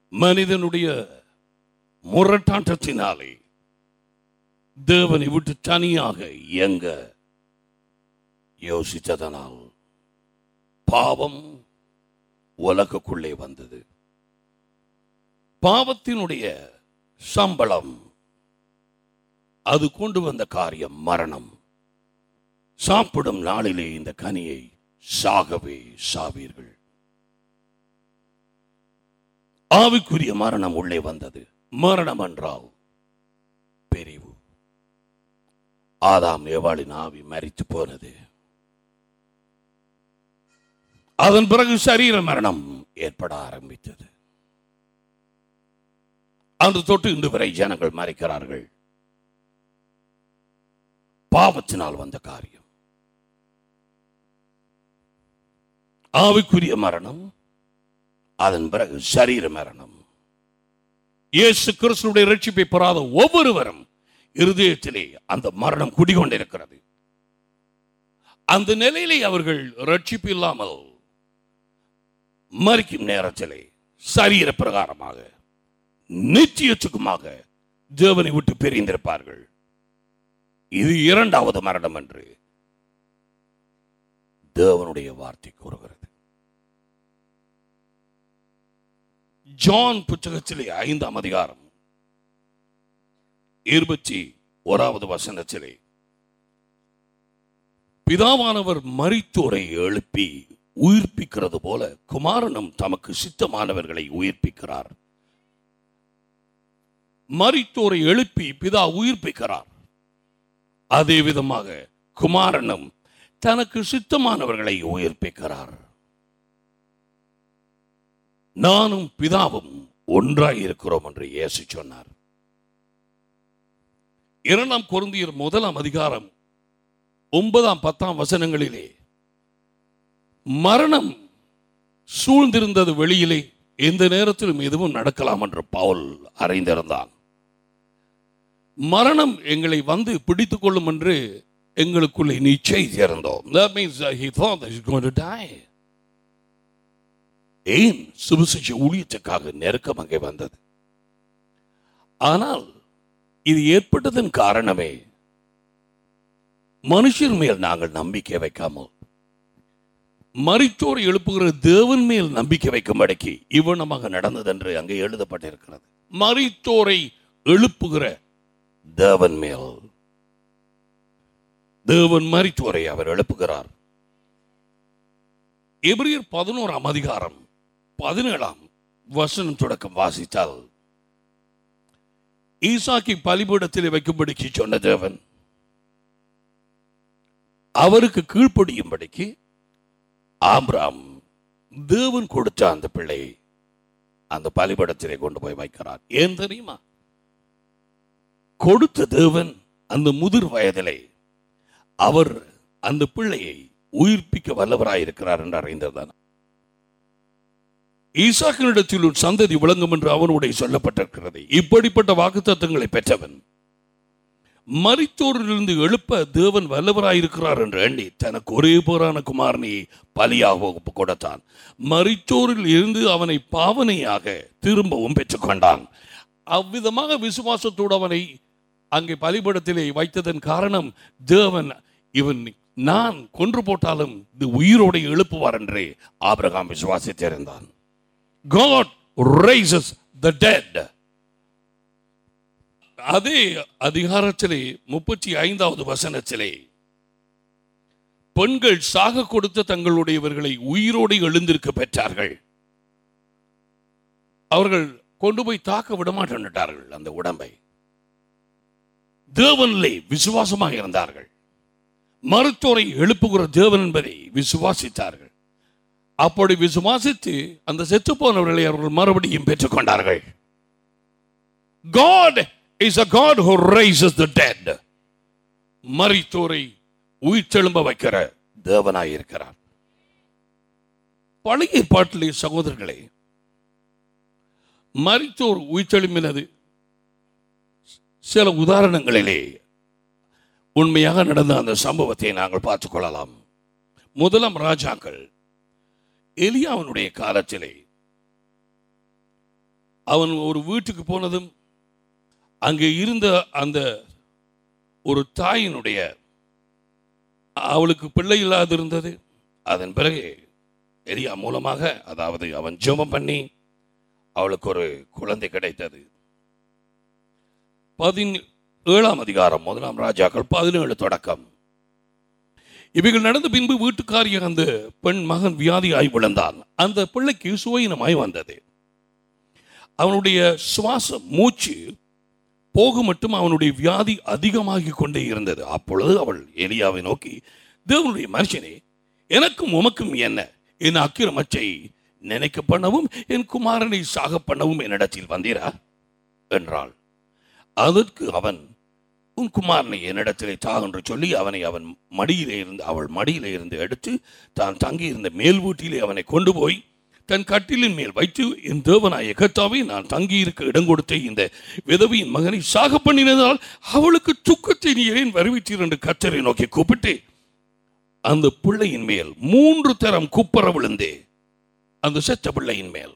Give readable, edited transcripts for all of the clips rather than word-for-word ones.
மனிதனுடைய முரட்டாட்டத்தினாலே தேவனை விட்டு தனியாக இயங்க யோசித்ததனால் பாவம் உலகுக்குள்ளே வந்தது. பாவத்தினுடைய சம்பளம், அது கொண்டு வந்த காரியம் மரணம். சாப்பிடும் நாளிலே இந்த கனியை சாகவே சாவீர்கள். ஆவிக்குரிய மரணம் உள்ளே வந்தது. மரணம் என்றால் பிரிவு. ஆதாம் ஏவாளின் ஆவி மரித்து போனது. அதன் பிறகு சரீர மரணம் ஏற்பட ஆரம்பித்தது. அன்று தொட்டு இன்று வரை ஜனங்கள் மரிக்கிறார்கள். பாவத்தினால் வந்த காரியம். ஆவிக்குரிய மரணம், அதன் பிறகு சரீர மரணம். இயேசு கிறிஸ்துவின் ரட்சிப்பை பெறாத ஒவ்வொருவரும் இருதயத்திலே அந்த மரணம் குடிகொண்டிருக்கிறது. அந்த நிலையிலே அவர்கள் ரட்சிப்பு இல்லாமல் மரிக்கும் நேரத்திலே சரீர பிரகாரமாக நிச்சயத்துக்குமாக தேவனை விட்டு பிரிந்திருப்பார்கள். இது இரண்டாவது மரணம் என்று தேவனுடைய வார்த்தை கூறுகிறது. ஜான் புத்தகத்திலே 5ஆம் அதிகாரம் 21வது வசனத்திலே, பிதாவானவர் மரித்தோரை எழுப்பி உயிர்ப்பிக்கிறது போல குமாரனும் தமக்கு சித்தமானவர்களை உயிர்ப்பிக்கிறார். மரித்தோரை எழுப்பி பிதா உயிர்ப்பிக்கிறார். அதே விதமாக குமாரனும் தனக்கு சித்தமானவர்களை உயிர்ப்பிக்கிறார். நானும் பிதாவும் ஒன்றாய் இருக்கிறோம் என்று இயேசு சொன்னார். 2 கொரிந்தியர் 1ஆம் அதிகாரம் 9, 10 வசனங்களிலே மரணம் சூழ்ந்திருந்தது. வெளியிலே எந்த நேரத்திலும் எதுவும் நடக்கலாம் என்று பவுல் அறிந்திருந்தான். மரணம் எங்களை வந்து பிடித்துக் கொள்ளும் என்று எங்களுக்குள்ளே நிச்சயித்திருந்தோம். That means that he thought that he's going to die. ஏன் சுவிசேஷ ஊழியத்துக்காக நெருக்கம் அங்கே வந்தது. ஆனால் இது ஏற்பட்டதன் காரணமே மனுஷர் மேல் நாங்கள் நம்பிக்கை வைக்காமல் மரித்தோரை எழுப்புகிற தேவன் மேல் நம்பிக்கை வைக்கும்படிக்கு இவ்வளமாக நடந்தது என்று அங்கே எழுதப்பட்டிருக்கிறது. மரித்தோரை எழுப்புகிற தேவன் மேல், தேவன் மரித்தோரை அவர் எழுப்புகிறார். எபிரியர் 11ஆம் அதிகாரம் 17ஆம் வசனம் தொடக்கம் வாசித்தால், ஈசாக்கை பலிபீடத்தில் வைக்கும்படிக்கு சொன்ன தேவன் அவருக்கு கீழ்ப்படியும்படிக்கு ஆபிரகாம் தேவன் கொடுத்த அந்த பிள்ளையை அந்த பலிபீடத்திலே கொண்டு போய் வைக்கிறார். ஏன் தெரியுமா? கொடுத்த தேவன் அந்த முதிர் வயதிலே அவர் அந்த பிள்ளையை உயிர்ப்பிக்க வல்லவராயிருக்கிறார் என்று அறிந்ததான். ஈசாக்கினிடத்தில் ஒரு சந்ததி விளங்கும் என்று அவனுடைய சொல்லப்பட்டிருக்கிறது. இப்படிப்பட்ட வாக்குத்தத்தங்களை பெற்றவன் மரித்தோரிலிருந்து எழுப்ப தேவன் வல்லவராயிருக்கிறார் என்று எண்ணி தனக்கு ஒரே போரான குமாரனை பலியாக கொடுத்தான். மரித்தோரில் இருந்து அவனை பாவனையாக திரும்பவும் பெற்றுக்கொண்டான். அவ்விதமாக விசுவாசத்தோடு அவனை அங்கே பலிபீடத்திலே வைத்ததன் காரணம், தேவன் இவன் நான் கொன்று போட்டாலும் இது உயிரோடு எழுப்புவார் என்றே ஆபிரகாம் விசுவாசித்திருந்தான். God raises the dead. அதே அதிகாரத்திலே 35வது வசனத்திலே, பெண்கள் சாக கொடுத்த தங்களுடையவர்களை உயிரோடு எழுந்திருக்க பெற்றார்கள். அவர்கள் கொண்டு போய் தாக்க விடமாட்டார்கள். அந்த உடம்பை தேவனிலே விசுவாசமாக இருந்தார்கள். மருத்துவரை எழுப்புகிற தேவன் என்பதை விசுவாசித்தார்கள். அப்படி விசுவாசித்து அந்த செத்து போனவர்களை அவர்கள் மறுபடியும் பெற்றுக்கொண்டார்கள். God is a God who raises the dead. மரித்தோரை உயிர்த்தெழும்ப வைக்கிற தேவனாய் இருக்கிறார். பழைய ஏற்பாட்டிலே சகோதரர்களே, மரித்தோர் உயிர்த்தெழும்பினது சில உதாரணங்களிலே உண்மையாக நடந்த அந்த சம்பவத்தை நாங்கள் பார்த்துக் கொள்ளலாம். 1 ராஜாக்கள் எலியாவினுடைய காலத்திலே அவன் ஒரு வீட்டுக்கு போனதும் அங்கே இருந்த அந்த ஒரு தாயினுடைய அவளுக்கு பிள்ளை இல்லாதிருந்தது. அதன் பிறகு எலியா மூலமாக, அதாவது அவன் ஜெபம் பண்ணி அவளுக்கு ஒரு குழந்தை கிடைத்தது. 17ஆம் அதிகாரம் 1 ராஜாக்கள் 17 தொடக்கம். இவைகள் நடந்த பின்பு வீட்டுக்காரிய அந்த பெண் மகன் வியாதியாய் விழுந்தான். அந்த பிள்ளைக்கு சுவையினமாய் வந்தது. அவனுடைய சுவாசம் மூச்சு போக மட்டும் அவனுடைய வியாதி அதிகமாகி கொண்டே இருந்தது. அப்பொழுது அவள் எலியாவை நோக்கி, தேவனுடைய மனுஷனே, எனக்கும் உமக்கும் என்ன? என் அக்கிரமத்தை நினைக்க பண்ணவும் என் குமாரனை சாக பண்ணவும் என்னிடத்தில் வந்தீரா என்றாள். அதற்கு அவன், உன் குமாரனை என்னிடத்திலே தா என்று சொல்லி அவனை அவள் மடியிலே இருந்து எடுத்து தான் தங்கியிருந்த மேல் வீட்டிலே அவனை கொண்டு போய் தன் கட்டிலின் மேல் வைத்து, என் தேவனாய கர்த்தாவே, நான் தங்கியிருக்க இடம் கொடுத்த இந்த விதவியின் மகனை சாக பண்ணினதால் அவளுக்கு துக்கத்தை நீ ஏன் வருவித்தீர் என்று கர்த்தரை நோக்கி கூப்பிட்டு அந்த பிள்ளையின் மேல் 3 தரம் குப்பர விழுந்தே அந்த செத்த பிள்ளையின் மேல்,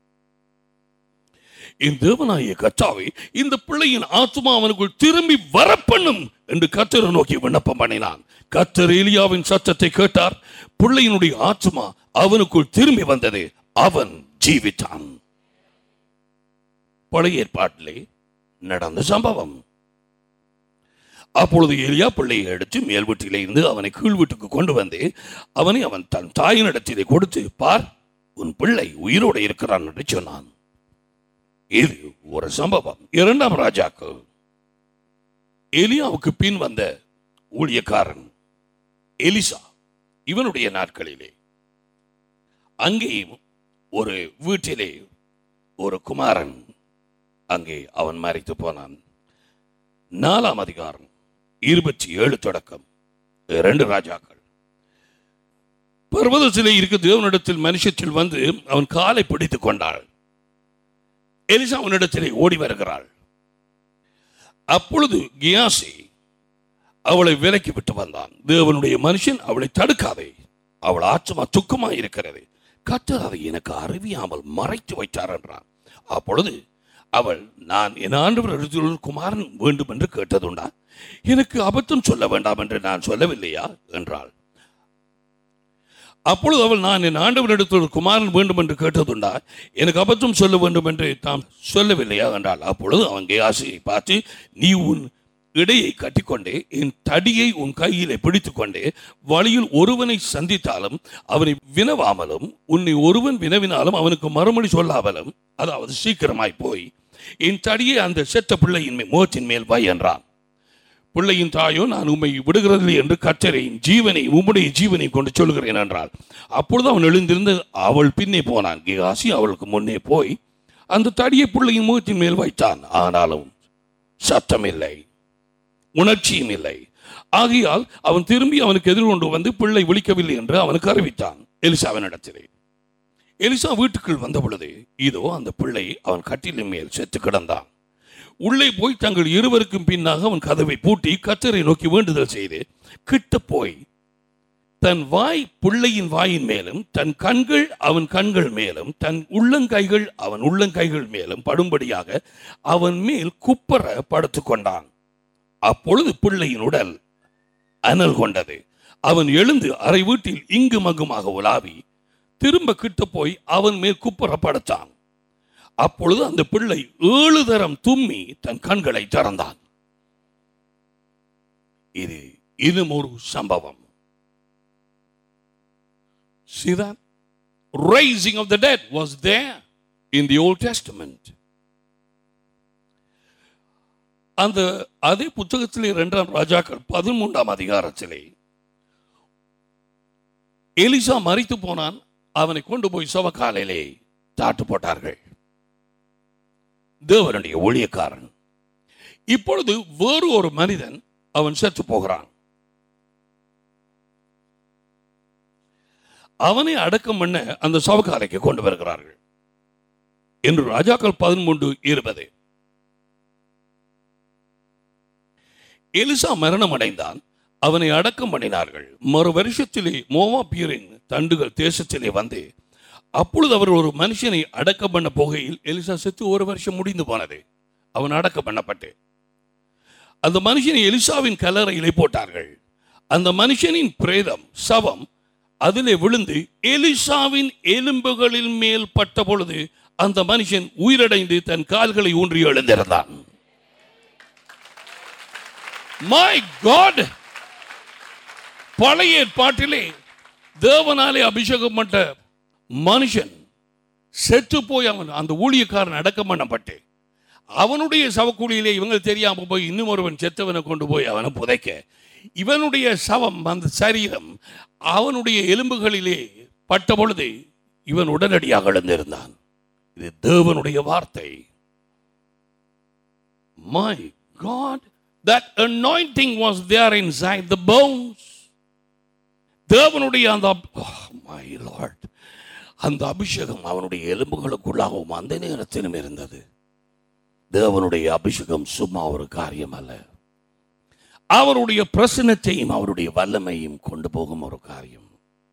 என் தேவனாய கர்த்தாவே, இந்த பிள்ளையின் ஆத்துமா அவனுக்குள் திரும்பி வரப்பண்ணும் என்று கர்த்தரை நோக்கி விண்ணப்பம் பண்ணினான். கர்த்தர் எலியாவின் சத்தத்தை கேட்டார். பிள்ளையினுடைய ஆத்துமா அவனுக்குள் திரும்பி வந்தது. அவன் ஜீவித்தான். பழைய ஏற்பாட்டிலே நடந்த சம்பவம். அப்பொழுது எலியா பிள்ளையை எடுத்து மேல் வீட்டிலே இருந்து அவனை கீழ் வீட்டுக்கு கொண்டு வந்து அவனை அவன் தன் தாயினிடத்திலே கொடுத்து, பார், உன் பிள்ளை உயிரோடு இருக்கிறான் என்று சொன்னான். இது ஒரு சம்பவம். 2ஆம் ராஜாக்கள். எலியாவுக்கு பின் வந்த ஊழியக்காரன் எலிசா, இவனுடைய நாட்களிலே அங்கேயும் ஒரு வீட்டிலே ஒரு குமாரன் அங்கே அவன் மரித்து போனான். 4ஆம் அதிகாரம் 27 தொடக்கம் 2 ராஜாக்கள். பர்வதத்திலே இருக்க தேவனிடத்தில் மனுஷத்தில் வந்து அவன் காலை பிடித்துக் கொண்டாள். எலிசா அவனிடத்திலே ஓடி வருகிறாள். அப்பொழுது கியாசி அவளை விலக்கி விட்டு வந்தான். தேவனுடைய மனுஷன் அவளை தடுக்காதே, அவள் ஆத்மா துக்கமாய் இருக்கிறது, கர்த்தர் அதை எனக்கு அறிவியாமல் மறைத்து வைத்தார் என்றான். அப்பொழுது அவள், நான் என் ஆண்டவர் குமாரன் வேண்டும் என்று கேட்டதுண்டா? எனக்கு அபத்தம் சொல்ல வேண்டாம் என்று நான் சொல்லவில்லையா என்றாள். அப்பொழுது அவள், நான் என் ஆண்டவரிடத்தில் குமாரன் வேண்டும் என்று கேட்டதுண்டா? எனக்கு அபத்தம் சொல்ல வேண்டும் என்று தாம் சொல்லவில்லையா என்றாள். அப்பொழுது அவன் கேயாசியை பார்த்து, நீ உன் இடையை கட்டிக்கொண்டே என் தடியை உன் கையிலே பிடித்து கொண்டே வழியில் ஒருவனை சந்தித்தாலும் அவனை வினவாமலும் உன்னை ஒருவன் வினவினாலும் அவனுக்கு மறுமொழி சொல்லாமலும், அதாவது சீக்கிரமாய் போய் என் தடியை அந்த செத்த பிள்ளையின் முகத்தின் மேல் வை என்றான். பிள்ளையின் தாயோ, நான் உம்மை விடுகிறதில்லை என்று கர்த்தரை ஜீவனை உம்முடைய ஜீவனை கொண்டு சொல்கிறேன் என்றாள். அப்பொழுது அவன் எழுந்திருந்து அவள் பின்னே போனான். கேயாசி அவளுக்கு முன்னே போய் அந்த தடியை பிள்ளையின் முகத்தின் மேல் வைத்தான். ஆனாலும் சத்தம் இல்லை, உணர்ச்சியும் இல்லை. ஆகையால் அவன் திரும்பி அவனுக்கு எதிர்கொண்டு வந்து பிள்ளை விழிக்கவில்லை என்று அவனுக்கு அறிவித்தான் எலிசாவினிடத்திலே. எலிசா வீட்டுக்குள் வந்த பொழுது இதோ அந்த பிள்ளை அவன் கட்டிலின் மேல் செத்து கிடந்தான். உள்ளே போய் தங்கள் இருவருக்கும் பின்னாக அவன் கதவை பூட்டி கர்த்தரை நோக்கி வேண்டுதல் செய்து கிட்ட போய் தன் வாய் பிள்ளையின் வாயின் மேலும் தன் கண்கள் அவன் கண்கள் மேலும் தன் உள்ளங்கைகள் அவன் உள்ளங்கைகள் மேலும் படும்படியாக அவன் மேல் குப்பர படுத்து கொண்டான். அப்பொழுது பிள்ளையின் உடல் அனல் கொண்டது. அவன் எழுந்து அரை வீட்டில் இங்கு மங்குமாக உலாவி திரும்ப கிட்ட போய் அவன் மேல் குப்பர படுத்தான். அப்பொழுது அந்த பிள்ளை 7 தரம் தும்மி தன் கண்களை திறந்தான். இது இன்னும் ஒரு சம்பவம். See that? Raising of the dead was there in the Old Testament. அந்த அதே புத்தகத்திலே 2ஆம் ராஜாக்கள் 13ஆம் அதிகாரத்திலே எலிசா மரித்து போனான். அவனை கொண்டு போய் சவக்காலிலே தாட்டு போட்டார்கள். தேவனுடைய ஊழியக்காரன். இப்பொழுது வேறு ஒரு மனிதன் அவன் செத்து போகிறான். அவனை அடக்கம் பண்ண அந்த சவக்காலைக்கு கொண்டு வருகிறார்கள் என்று ராஜாக்கள் 13:20. எலிசா மரணம் அடைந்தான். அவனை அடக்கம் பண்ணினார்கள். மறு வருஷத்திலே மோவாபியரின் தண்டுகள் தேசத்திலே வந்து அப்பொழுது அவர் ஒரு மனுஷனை அடக்கம் பண்ண போகையில் எலிசா செத்து 1 வருஷம் முடிந்து போனது. அவன் அடக்கம் பண்ணப்பட்டு அந்த மனுஷனை எலிசாவின் கல்லறையிலே போட்டார்கள். அந்த மனுஷனின் பிரேதம் சவம் அதிலே விழுந்து எலிசாவின் எலும்புகளின் மேல் பட்ட பொழுது அந்த மனுஷன் உயிரடைந்து தன் கால்களை ஊன்றி எழுந்திருந்தான். My God! பழைய ஏற்பாட்டிலே தேவனாலே அபிஷேகம் பண்ண மனுஷன் செத்து போய் அவன் அந்த ஊழியக்காரன் அடக்கம் பண்ணப்பட்டு அவனுடைய சவக்குழியிலே இவங்க தெரியாம போய் இன்னும் ஒருவன் செத்தவனை கொண்டு போய் அவனை புதைக்க இவனுடைய சவம் அந்த சரீரம் அவனுடைய எலும்புகளிலே பட்ட பொழுது இவன் உடனடியாக எழுந்திருந்தான். இது தேவனுடைய வார்த்தை. My God, that anointing was there inside the bones. தேவனுடைய அந்த my Lord, அந்த அபிஷேகம் அவனுடைய எலும்புகளுக்குள்ளாகவும் அந்த நேரத்திலும் இருந்தது. தேவனுடைய அபிஷேகம் சும்மா ஒரு காரியம் அல்ல. அவருடைய பிரசன்னத்தையும் அவருடைய வல்லமையும் கொண்டு போகும் ஒரு காரியம்.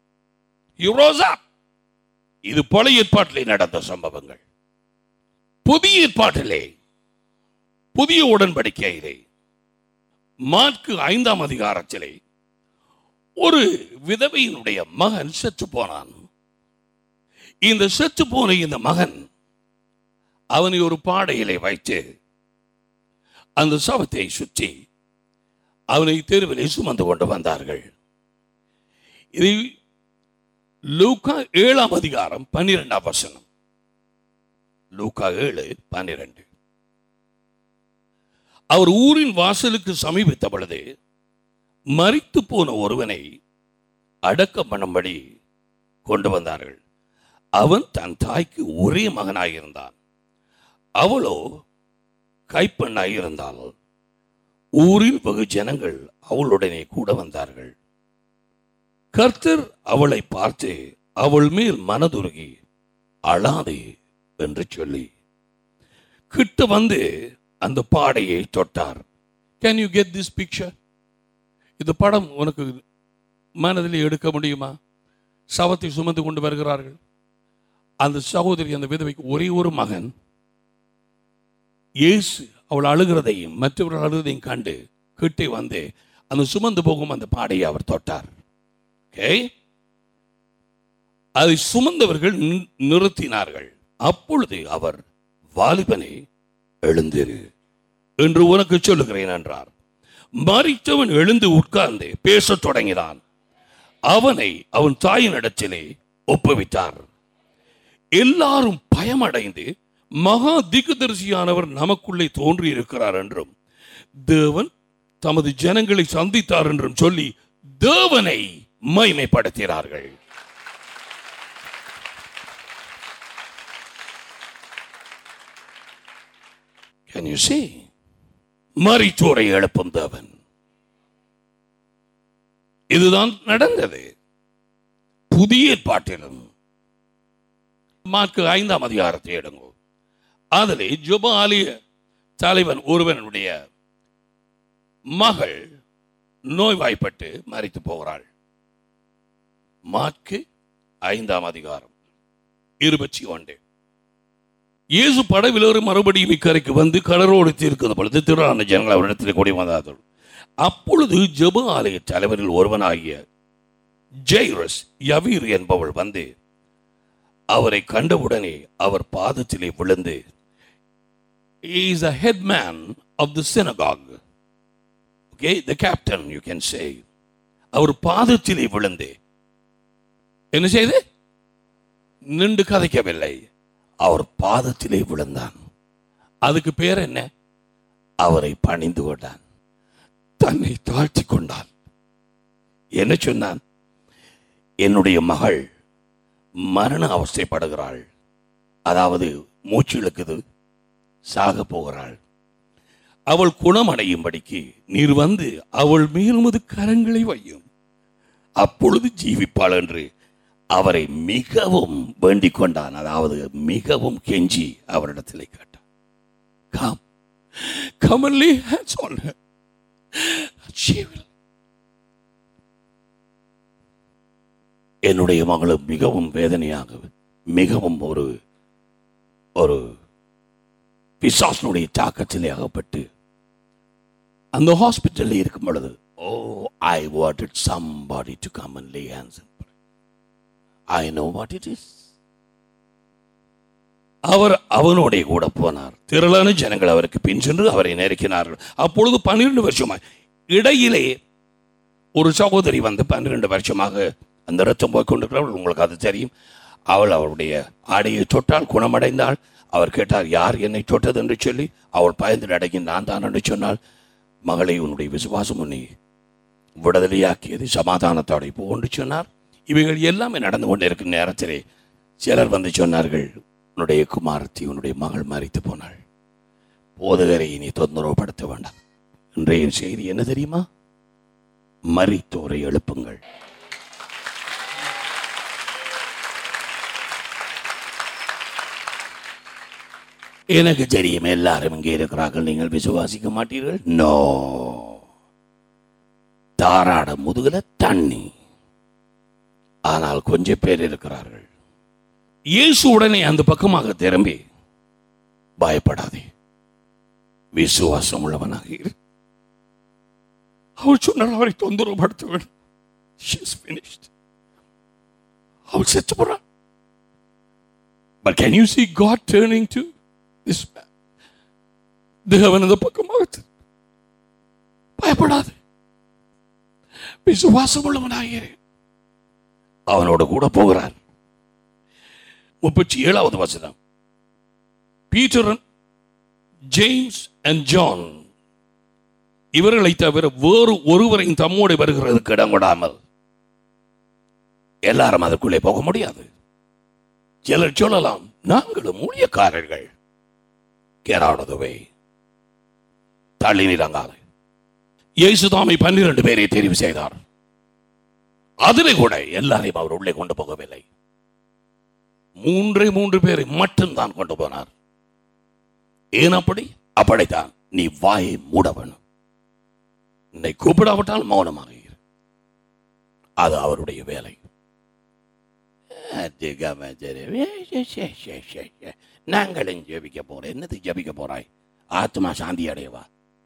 இது பழைய ஏற்பாட்டிலே நடந்த சம்பவங்கள். புதிய ஏற்பாட்டிலே புதிய உடன்படிக்கையிலே மாற்கு 5ஆம் அதிகாரத்திலே ஒரு விதவையினுடைய மகன் செத்து போனான். இந்த செத்து போன இந்த மகன் அவனை ஒரு பாடையிலே வைத்து அந்த சவத்தை சுற்றி அவனை தெருவிலே சுமந்து கொண்டு வந்தார்கள். இது லூக்கா 7ஆம் அதிகாரம் 12ஆம் வசனம். லூக்கா 7:12. அவர் ஊரின் வாசலுக்கு சமீபித்த பொழுது மரித்து போன ஒருவனை அடக்கம் பண்ணும்படி கொண்டு வந்தார்கள். அவன் தன் தாய்க்கு ஒரே மகனாயிருந்தான். அவளோ கைப்பெண்ணாயிருந்தாள். ஊரில் வெகு ஜனங்கள் அவளுடனே கூட வந்தார்கள். கர்த்தர் அவளை பார்த்து அவள் மேல் மனதுருகி அழாதே என்று சொல்லி கிட்ட வந்து அந்த பாடையை தொட்டார். Can you get this picture? இந்த படம் உனக்கு மனதில் எடுக்க முடியுமா? சவத்தை சுமந்து கொண்டு வருகிறார்கள். அந்த சகோதரி அந்த விதவைக்கு ஒரே ஒரு மகன். இயேசு அவள் அழுகிறதையும் மற்றவர்கள் அழுகிறதையும் கண்டு கிட்டே வந்து அந்த சுமந்து போகும் அந்த பாடையை அவர் தொட்டார். அதை சுமந்தவர்கள் நிறுத்தினார்கள். அப்பொழுது அவர், வாலிபனே எழுந்திரு என்று உனக்கு சொல்லுகிறேன் என்றார். மரித்தவன் எழுந்து உட்கார்ந்து பேசத் தொடங்கினான். அவனை அவன் தாயின் இடத்திலே ஒப்புவித்தார். எல்லாரும் பயமடைந்து மகா தீர்க்கதரிசியானவர் நமக்குள்ளே தோன்றி இருக்கிறார் என்றும் தேவன் தமது ஜனங்களை சந்தித்தார் என்றும் சொல்லி தேவனை மகிமைப்படுத்தினார்கள். Can you see? மரித்தோரை எழுப்பும் தேவன். இதுதான் நடந்தது புதிய ஏற்பாட்டிலும். மாற்கு 5ஆம் அதிகாரத்தை எடுங்கோ. அதிலே ஜெப ஆலய தலைவன் ஒருவனுடைய மகள் நோய்வாய்ப்பட்டு மரித்து போகிறாள். மாற்கு 5ஆம் அதிகாரம் 21. இயேசு படவிலோடு மறுபடியும் இக்கரைக்கு வந்து கடலோடு தீர்க்கிற பொழுது திரளான ஜனங்கள் அவரிடத்தில் கூடி வந்தார்கள். அப்பொழுது ஜெப ஆலய தலைவரில் ஒருவனாகிய ஜெய்ரஸ் யவீர் என்பவள் வந்து அவரை கண்டவுடனே அவர் பாதத்திலே விழுந்து, he is a head man of the synagogue, okay, the captain you can say, அவர் பாதத்திலே விழுந்து என்ன செய்து? நின்று கதைக்கவில்லை, அவர் பாதத்திலே விழுந்தான். அதுக்கு பேர் என்ன? அவரை பணிந்து கொண்டான், தன்னை தாழ்த்தி கொண்டான். என்ன சொன்னான்? என்னுடைய மகள் மரண அவஸ்தைப்படுகிறாள், அதாவது மூச்சு இழுக்குது, சாக போகிறாள். அவள் குணமடையும்படிக்கு நீர் வந்து அவள் மேல் உமது கரங்களை வையும், அப்பொழுது ஜீவிப்பாள் என்று அவரை மிகவும் வேண்டிக் கொண்டான். அதாவது மிகவும் கெஞ்சி அவரிடத்திலே கேட்டான். Come, come and lay hands on her. She will. என்னுடைய மகளும் மிகவும் வேதனையாக மிகவும் ஒரு ஒரு பிசாசனுடைய தாக்கத்திலே அகப்பட்டு அந்த ஹாஸ்பிட்டலில் இருக்கும் பொழுது, oh, I wanted somebody to come and lay hands and pray. I know what it is. அவர் அவனோட கூட போனார். திரளான ஜனங்கள் அவருக்கு பின் சென்று அவரை நெருக்கினார்கள். அப்பொழுது 12 வருஷமாக இடையிலே ஒரு சகோதரி வந்து 12 வருஷமாக அந்த இரத்தம் போய்கொண்டிருக்கிறாள். உங்களுக்கு அது தெரியும். அவள் அவருடைய ஆடையை தொட்டால் குணமடைந்தாள். அவர் கேட்டார், யார் என்னை தொட்டது என்று சொல்லி. அவள் பயந்து அடங்கி, நான் தான் என்று சொன்னால், மகளை, உன்னுடைய விசுவாசம் உன்னை விடுதலையாக்கியது, சமாதானத்தோட போ என்று சொன்னார். இவைகள் எல்லாமே நடந்து கொண்டிருக்கும் நேரத்திலே சிலர் வந்து சொன்னார்கள், உன்னுடைய குமாரத்தி, உன்னுடைய மகள் மரித்து போனாள், போதகரை இனி தொந்தரவுப்படுத்த வேண்டாம். இன்றைய செய்தி என்ன தெரியுமா? மரித்தோரை எழுப்புங்கள். எனக்கு தெரியும் எல்லாரும் இங்கே இருக்கிறார்கள், நீங்கள் விசுவாசிக்க மாட்டீர்கள். நோ, தாராட முதுகுல தண்ணி. ஆனால் கொஞ்சம் பேர் இருக்கிறார்கள். இயேசு உடனே அந்த பக்கமாக திரும்பி, பயப்படாதே, விசுவாசம் உள்ளவனாக இரு. அவள் சொன்னால் அவரை தொந்தரவுப்படுத்த வேண்டும். அவள் செத்து போறாள். But can you see God turning to this man? தேவன் அந்த பக்கமாக, பயப்படாது, விசுவாசம் உள்ளவனாக இரு. அவனோடு கூட போகிறார். 37வது வசனம். பீட்டர், ஜேம்ஸ் அண்ட் ஜான் இவர்களை தவிர வேறு ஒருவரையும் தம்மோடு வருகிறதுக்கு இடம் கொடாமல், எல்லாரும் அதற்குள்ளே போக முடியாது. சிலர் சொல்லலாம், நாங்களும் ஊழியக்காரர்கள், get out of the way, தள்ளி நிறங்காது. இயேசுதாமை 12 பேரை தெரிவு செய்தார். அதிலே கூட எல்லாரையும் அவர் உள்ளே கொண்டு போகவில்லை. 3 பேரை மட்டும்தான் கொண்டு போனார். ஏன் அப்படி? அப்படித்தான். நீ வாயை மூட வேணும். என்னை கூப்பிடாவிட்டால் மௌனமாக இரு. அது அவருடைய வேலை. நாங்களும் ஜெபிக்க போறேன். என்னது ஜெபிக்க போறாய்? ஆத்மா சாந்தி அடையவா?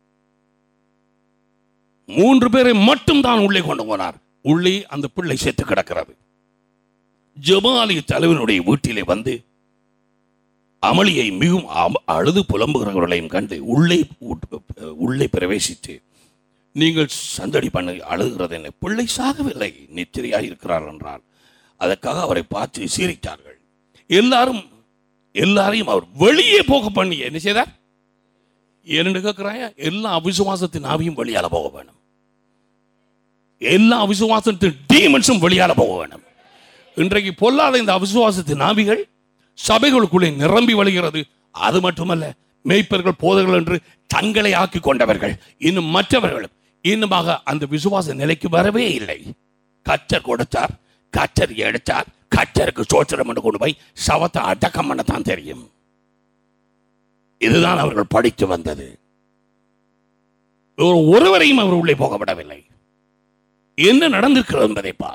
3 பேரை மட்டும் தான் உள்ளே கொண்டு போனார். உள்ளே அந்த பிள்ளை செத்து கிடக்கிறது. ஜெபாலய தலைவனுடைய வீட்டிலே வந்து அமளியை மிகவும் அழுது புலம்புகிறவர்களையும் கண்டு உள்ளே பிரவேசித்து, நீங்கள் சந்தடி பண்ணி அழுகிறது என்ன? பிள்ளை சாகவில்லை, நித்திரையாய் இருக்கிறார் என்றார். அதற்காக அவரை பார்த்து சிரித்தார்கள். எல்லாரையும் அவர் வெளியே போக பண்ணி என்ன செய்தார்? ஏன்னு கேட்கிறாயா? எல்லா அவிசுவாசத்தின் ஆவியும் வெளியால போக வேணும். எல்லா அவிசுவாசத்தின் டீமன்ஸும் வெளியால போக வேணும். இன்றைக்கு பொல்லாத இந்த அவிசுவாசத்தின் ஆவிகள் சபைகளுக்குள்ளே நிரம்பி வழிகிறது. அது மட்டுமல்ல, மேய்ப்பர்கள், போதகர்கள் என்று தங்களை ஆக்கி கொண்டவர்கள் இன்னும் மற்றவர்களும் இன்னுமாக அந்த விசுவாச நிலைக்கு வரவே இல்லை. கர்த்தர் கொடுத்தார், கர்த்தர் எடுத்தார், கர்த்தருக்கு சோத்திரம் என்று கொண்டு போய் சவத்தை அடக்கம் பண்ணத்தான் தெரியும். இதுதான் அவர்கள் படித்து வந்தது. ஒருவரையும் அவர் உள்ளே போக விடவில்லை. என்ன நடந்திருக்கிறது என்பதை பார்.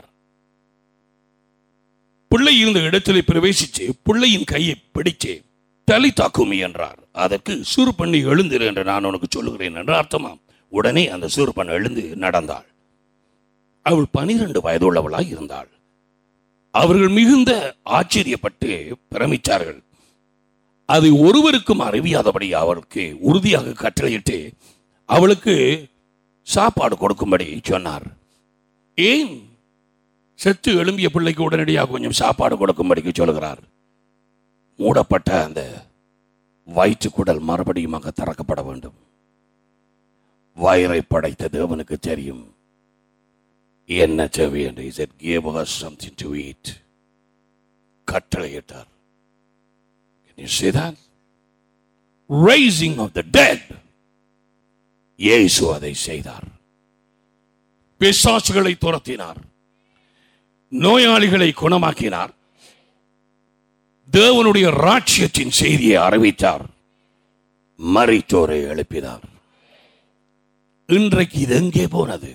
பிள்ளை இருந்த இடத்திலே பிரவேசிச்சு பிள்ளையின் கையை பிடிச்சு தலி தாக்குமி என்றார். அதற்கு சிறு பண்ணி எழுந்திரு என்று நான் உனக்கு சொல்லுகிறேன் என்று அர்த்தமாம். உடனே அந்த சிறு பெண் எழுந்து நடந்தாள். அவள் 12 வயதுள்ளவளாய் இருந்தாள். அவர்கள் மிகுந்த ஆச்சரியப்பட்டு பிரமித்தார்கள். அதை ஒருவருக்கும் அறிவியாதபடி அவளுக்கு உறுதியாக கட்டளையிட்டு அவளுக்கு சாப்பாடு கொடுக்கும்படி சொன்னார். ஏன் செத்து எழும்பிய பிள்ளைக்கு உடனடியாக கொஞ்சம் சாப்பாடு கொடுக்கும்படிக்கு சொல்கிறார்? மூடப்பட்ட அந்த வயிற்று குடல் மறுபடியும் திறக்கப்பட வேண்டும். வயிறை படைத்த தேவனுக்கு தெரியும் என்ன தேவை என்று. He said, give us something to eat. கட்டளையிட்டார். Can you see that? Raising of the dead. இயேசு அதை செய்தார். பிசாசுகளை துரத்தினார், நோயாளிகளை குணமாக்கினார், தேவனுடைய ராஜ்யத்தின் செய்தியை அறிவித்தார், மரித்தோரை எழுப்பினார். இன்றைக்கு இது எங்கே போனது?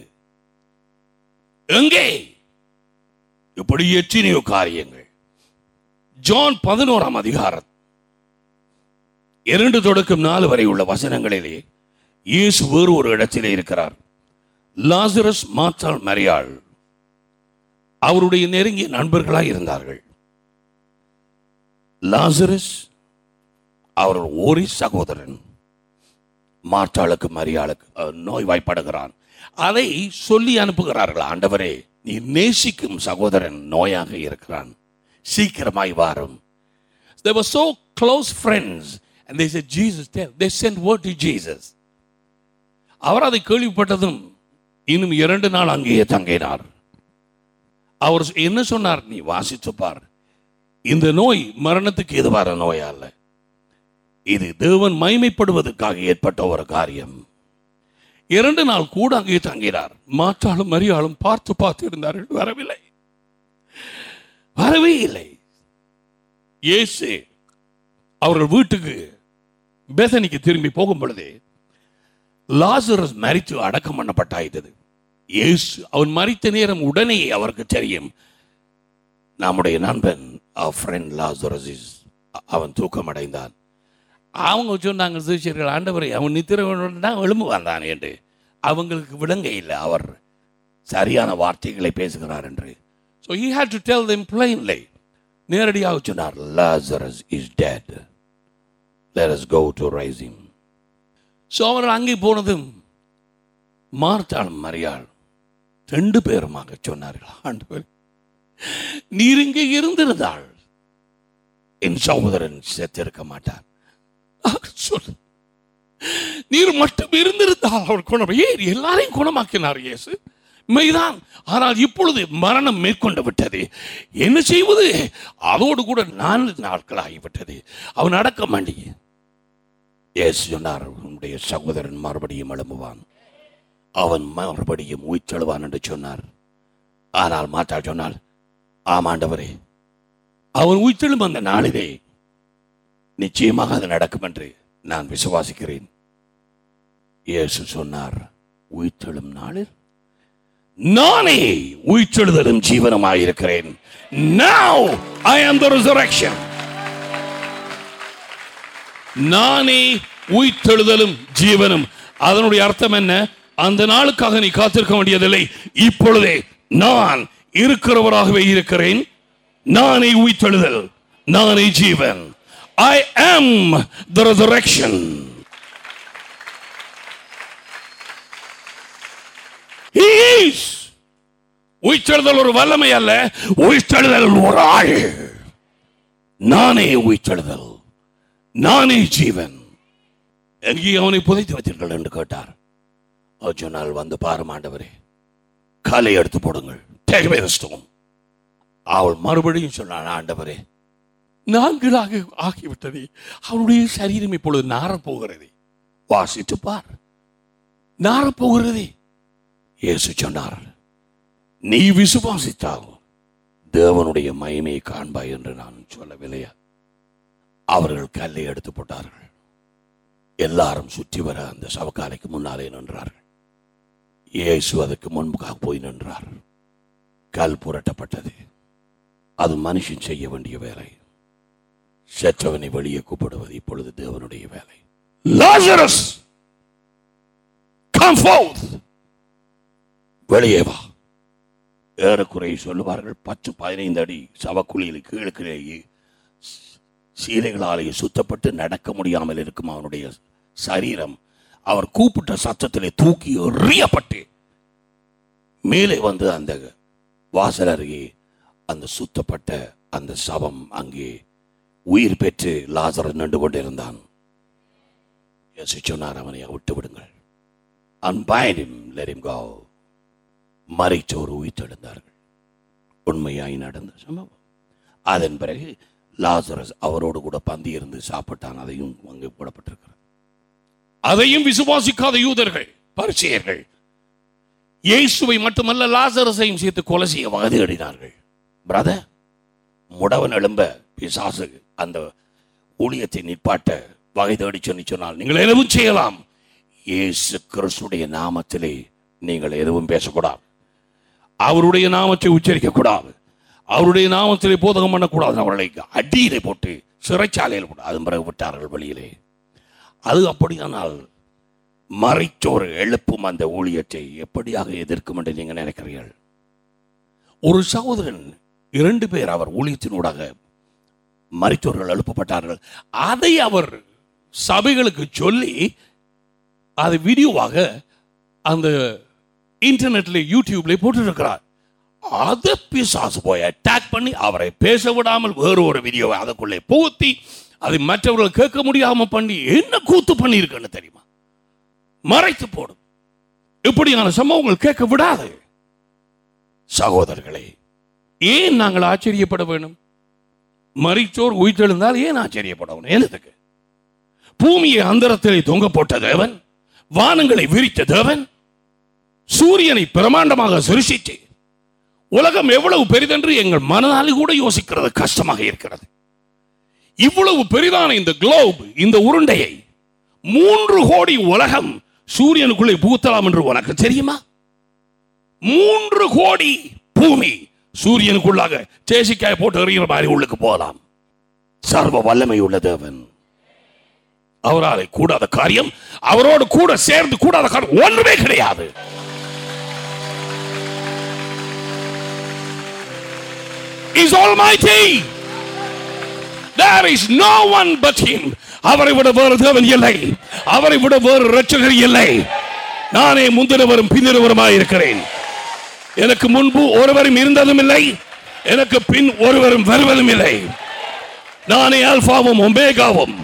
எங்கே? இப்படி எத்தனையோ காரியங்கள். ஜான் 11ஆம் அதிகாரம் 2 தொடக்கம் 4 வரை உள்ள வசனங்களிலே இயேசு வேறு ஒரு இடத்திலே இருக்கிறார். லாசரஸ், மார்த்தாள், மரியாள் அவருடைய நெருங்கிய நண்பர்களாய் இருந்தார்கள். லாசரஸ் அவர் ஒரே சகோதரன். மார்த்தாளுக்கு மரியாளுக்கு நோய்வாய்ப்படுகிறான். அதை சொல்லி அனுப்புகிறார்கள், ஆண்டவரே நீ நேசிக்கும் சகோதரன் நோயாக இருக்கிறான், சீக்கிரமாய் வாரும். They were so close friends and they said Jesus, they sent word to Jesus. அவர் அதை கேள்விப்பட்டதும் இன்னும் 2 நாள் அங்கேயே தங்கினார். அவர் என்ன சொன்னார்? நீ வாசித்து பார், இந்த நோய் மரணத்துக்கு எதுவான நோய் அல்ல, இது தேவன் மகிமைப்படுவதற்காக ஏற்பட்ட ஒரு காரியம். 2 நாள் கூட அங்கே தங்கினார். மாற்றாலும் மரியாளும் பார்த்து இருந்தார்கள், வரவே இல்லை. இயேசு அவர்கள் வீட்டுக்கு பெத்தனிக்கு திரும்பி போகும் பொழுது லாசரஸ் மரித்து அடக்கம் பண்ணப்பட்டாயிட்டது. இயேசு அவன் மரித்த நேரம் உடனே அவருக்கு தெரியும், நம்முடைய நண்பன் ஃப்ரெண்ட் லாசரஸ் அவன் தூக்கம் அடைந்தான். அவங்க சொன்னாங்க, சிஷியர்கள், ஆண்டவரே அவன் நித்திரை எழும்பு வந்தான் என்று. அவங்களுக்கு விளங்க இல்லை அவர் சரியான வார்த்தைகளை பேசுகிறார் என்று. So he had to tell them plainly. நேரடியாக சொன்னார், Lazarus is dead. Let us go to raise him. So அவர்கள் அங்கே போனதும் மார்த்தாள் மரியாள் 2 பேருமாக சொன்னார்கள், ஆண்டவர் நீர் இங்கே இருந்திருந்தால் என் சகோதரன் செத்திருக்க மாட்டார். நீர் மட்டும் இருந்திருந்தால் அவர் குணம். ஏன் எல்லாரையும் குணமாக்கினார் இயேசு, மெய்தான். ஆனால் இப்பொழுது மரணம் மேற்கொண்டு விட்டது, என்ன செய்வது? அதோடு கூட 4 நாட்கள் ஆகிவிட்டது, அவன் அடக்கம் பண்ணி. இயேசு சொன்னார், உன்னுடைய சகோதரன் மறுபடியும் எழும்புவான், அவன் மறுபடியும் உயிர்த்தெழுவான் என்று சொன்னார். ஆனால் மாத்தாள் சொன்னாள், ஆமாண்டவரே அவன் உயிர்த்தெழும் அந்த நாளிலே நிச்சயமாக அது நடக்கும் என்று நான் விசுவாசிக்கிறேன். இயேசு சொன்னார், உயிர்த்தெழும் நாளில் நானே உயிர்த்தெழுதலும் ஜீவனுமாயிருக்கிறேன். Now I am the resurrection. நானே உயிர்த்தெழுதலும் ஜீவனும். அதனுடைய அர்த்தம் என்ன? அந்த நாளுக்காக நீ காத்திருக்க வேண்டியதில்லை, இப்பொழுதே நான் இருக்கிறவராகவே இருக்கிறேன். நானே உயிர்த்தெழுதல், நானே ஜீவன். I am the resurrection. He is. உயிர்த்தெழுதல் ஒரு வல்லமை அல்ல, உயிர்த்தெழுதல் ஒரு ஆள். நானே உயிர்த்தெழுதல், நானே ஜீவன். எங்கே அவனை புதைத்து வைத்தீர்கள் என்று கேட்டார். அவர் சொன்னால், வந்து பாரும் ஆண்டவரே, காலை எடுத்து போடுங்கள், take away the stone. அவள் மறுபடியும் சொன்னாள், ஆண்டவரே 4 ஆகிவிட்டது, அவருடைய சரீரம் இப்பொழுது நாரப்போகிறது. வாசித்து பார், நாரப்போகிறது. இயேசு சொன்னார், நீ விசுவாசித்தால் தேவனுடைய மகிமையை காண்பாய் என்று நான் சொல்லவில்லையா? அவர்கள் கல்லை எடுத்து போட்டார்கள். எல்லாரும் சுற்றி வர அந்த சவக்காலைக்கு முன்னாலே நின்றார்கள். இயேசு அதற்கு முன்பாக போய் நின்றார். கல் புரட்டப்பட்டது. அது மனுஷன் செய்ய வேண்டிய வேலை. செற்றவனை வெளியே கூப்பிடுவது இப்பொழுது தேவனுடைய வேலை. Lazarus, come forth. வெளியே வா. ஏறக்குறை சொல்லுவார்கள் 10-15 அடி சவக்குழியில் கீழே சீலைகளாலேயே சுத்தப்பட்டு நடக்க முடியாமல் இருக்கும் அவனுடைய சரீரம் அவர் கூப்பிட்ட சத்தத்திலே தூக்கி எறியப்பட்டு மேலே வந்து அந்த வாசல் அருகே அந்த சுத்தப்பட்ட அந்த சவம் அங்கே உயிர் பெற்று லாசரஸ் நின்று கொண்டிருந்தான். இயேசு சொன்னார், அவனை விட்டு விடுங்கள். Unbind him, let him go. மரித்தோர் உயிர்த்தெழுந்தார்கள். உண்மையாய் நடந்த சம்பவம். அதன் பிறகு லாசரஸ் அவரோடு கூட பந்தி இருந்து சாப்பிட்டான். அதையும் அங்கே போடப்பட்டிருக்கிறது. அதையும் விசுவாசிக்காத யூதர்கள், பரிசேயர்கள் இயேசுவை மட்டுமல்ல லாசரஸையும் சேர்த்து கொலை செய்ய வகை தேடினார்கள். பிரதர், முடவன் எழும்ப பிசாசு அந்த ஊழியத்தை நிற்பாட்ட வகை தேடி சொன்னால் நீங்கள் எதுவும் செய்யலாம், இயேசு கிறிஸ்துடைய நாமத்திலே நீங்கள் எதுவும் பேசக்கூடாது, அவருடைய நாமத்தை உச்சரிக்க கூடாது, அவருடைய நாமத்திலே போதகம் பண்ணக்கூடாது, அவர்களை அடியிலே போட்டு சிறைச்சாலையில் போட்டு அதன் பிறகு விட்டார்கள் வெளியிலே. அது அப்படியானால் மறைச்சோறு எழுப்பும் அந்த ஊழியத்தை எப்படியாக எதிர்க்கும் என்று நீங்கள் நினைக்கிறீர்கள்? ஒரு சகோதரன் 2 பேர் அவர் ஊழியத்தினூடாக மறைச்சோர்கள் எழுப்பப்பட்டார்கள். அதை அவர் சபைகளுக்கு சொல்லி அது வீடியோவாக அந்த இன்டர்நெட்ல யூடியூப்ல போட்டுருக்கிறார். அதை பிசாசு போய் அட்டாக் பண்ணி அவரை பேச விடாமல் வேறு ஒரு வீடியோவை அதுக்குள்ளே புகுத்தி அதை மற்றவர்கள் கேட்க முடியாம பண்ணி என்ன கூத்து பண்ணி இருக்குன்னு தெரியுமா? மறைத்து போடும். இப்படியான சம்பவங்கள் கேட்க விடாது. சகோதரர்களே, ஏன் நாங்கள் ஆச்சரியப்பட வேண்டும்? மரித்தோர் உயிர்த்தெழுந்தால் ஏன் ஆச்சரியப்படணும்? என்னதுக்கு? பூமியை அந்தரத்திலே தொங்க போட்ட தேவன், வானங்களை விரித்த தேவன், சூரியனை பிரமாண்டமாக சிருஷ்டித்து உலகம் எவ்வளவு பெரிதென்று எங்கள் மனதால் கூட யோசிக்கிறது கஷ்டமாக இருக்கிறது. இவ்வளவு பெரிதான இந்த குளோப், இந்த உருண்டையை 3 கோடி உலகம் சூரியனுக்குள்ளே புகுத்தலாம் என்று உனக்கு தெரியுமா? 3 கோடி பூமி சூரியனுக்குள்ளாக சேசிக்காய் போட்டு எறிகிற மாதிரி உள்ளுக்கு போகலாம். சர்வ வல்லமை உள்ள தேவன். அவரால் கூடாத காரியம், அவரோடு கூட சேர்ந்து கூடாத காரியம் ஒன்றுமே கிடையாது. Is almighty. There is no one but him. அவரை விட வேறு தேவன் இல்லை, அவரை விட வேறு இரட்சகர் இல்லை. நானே முந்தினவரும் பிந்தினவருமாய் இருக்கிறேன். எனக்கு முன்பு ஒருவரும் இருந்ததும் இல்லை, எனக்கு பின் ஒருவரும் வருவதும் இல்லை. நானே அல்பாவும் ஒமேகாவும்,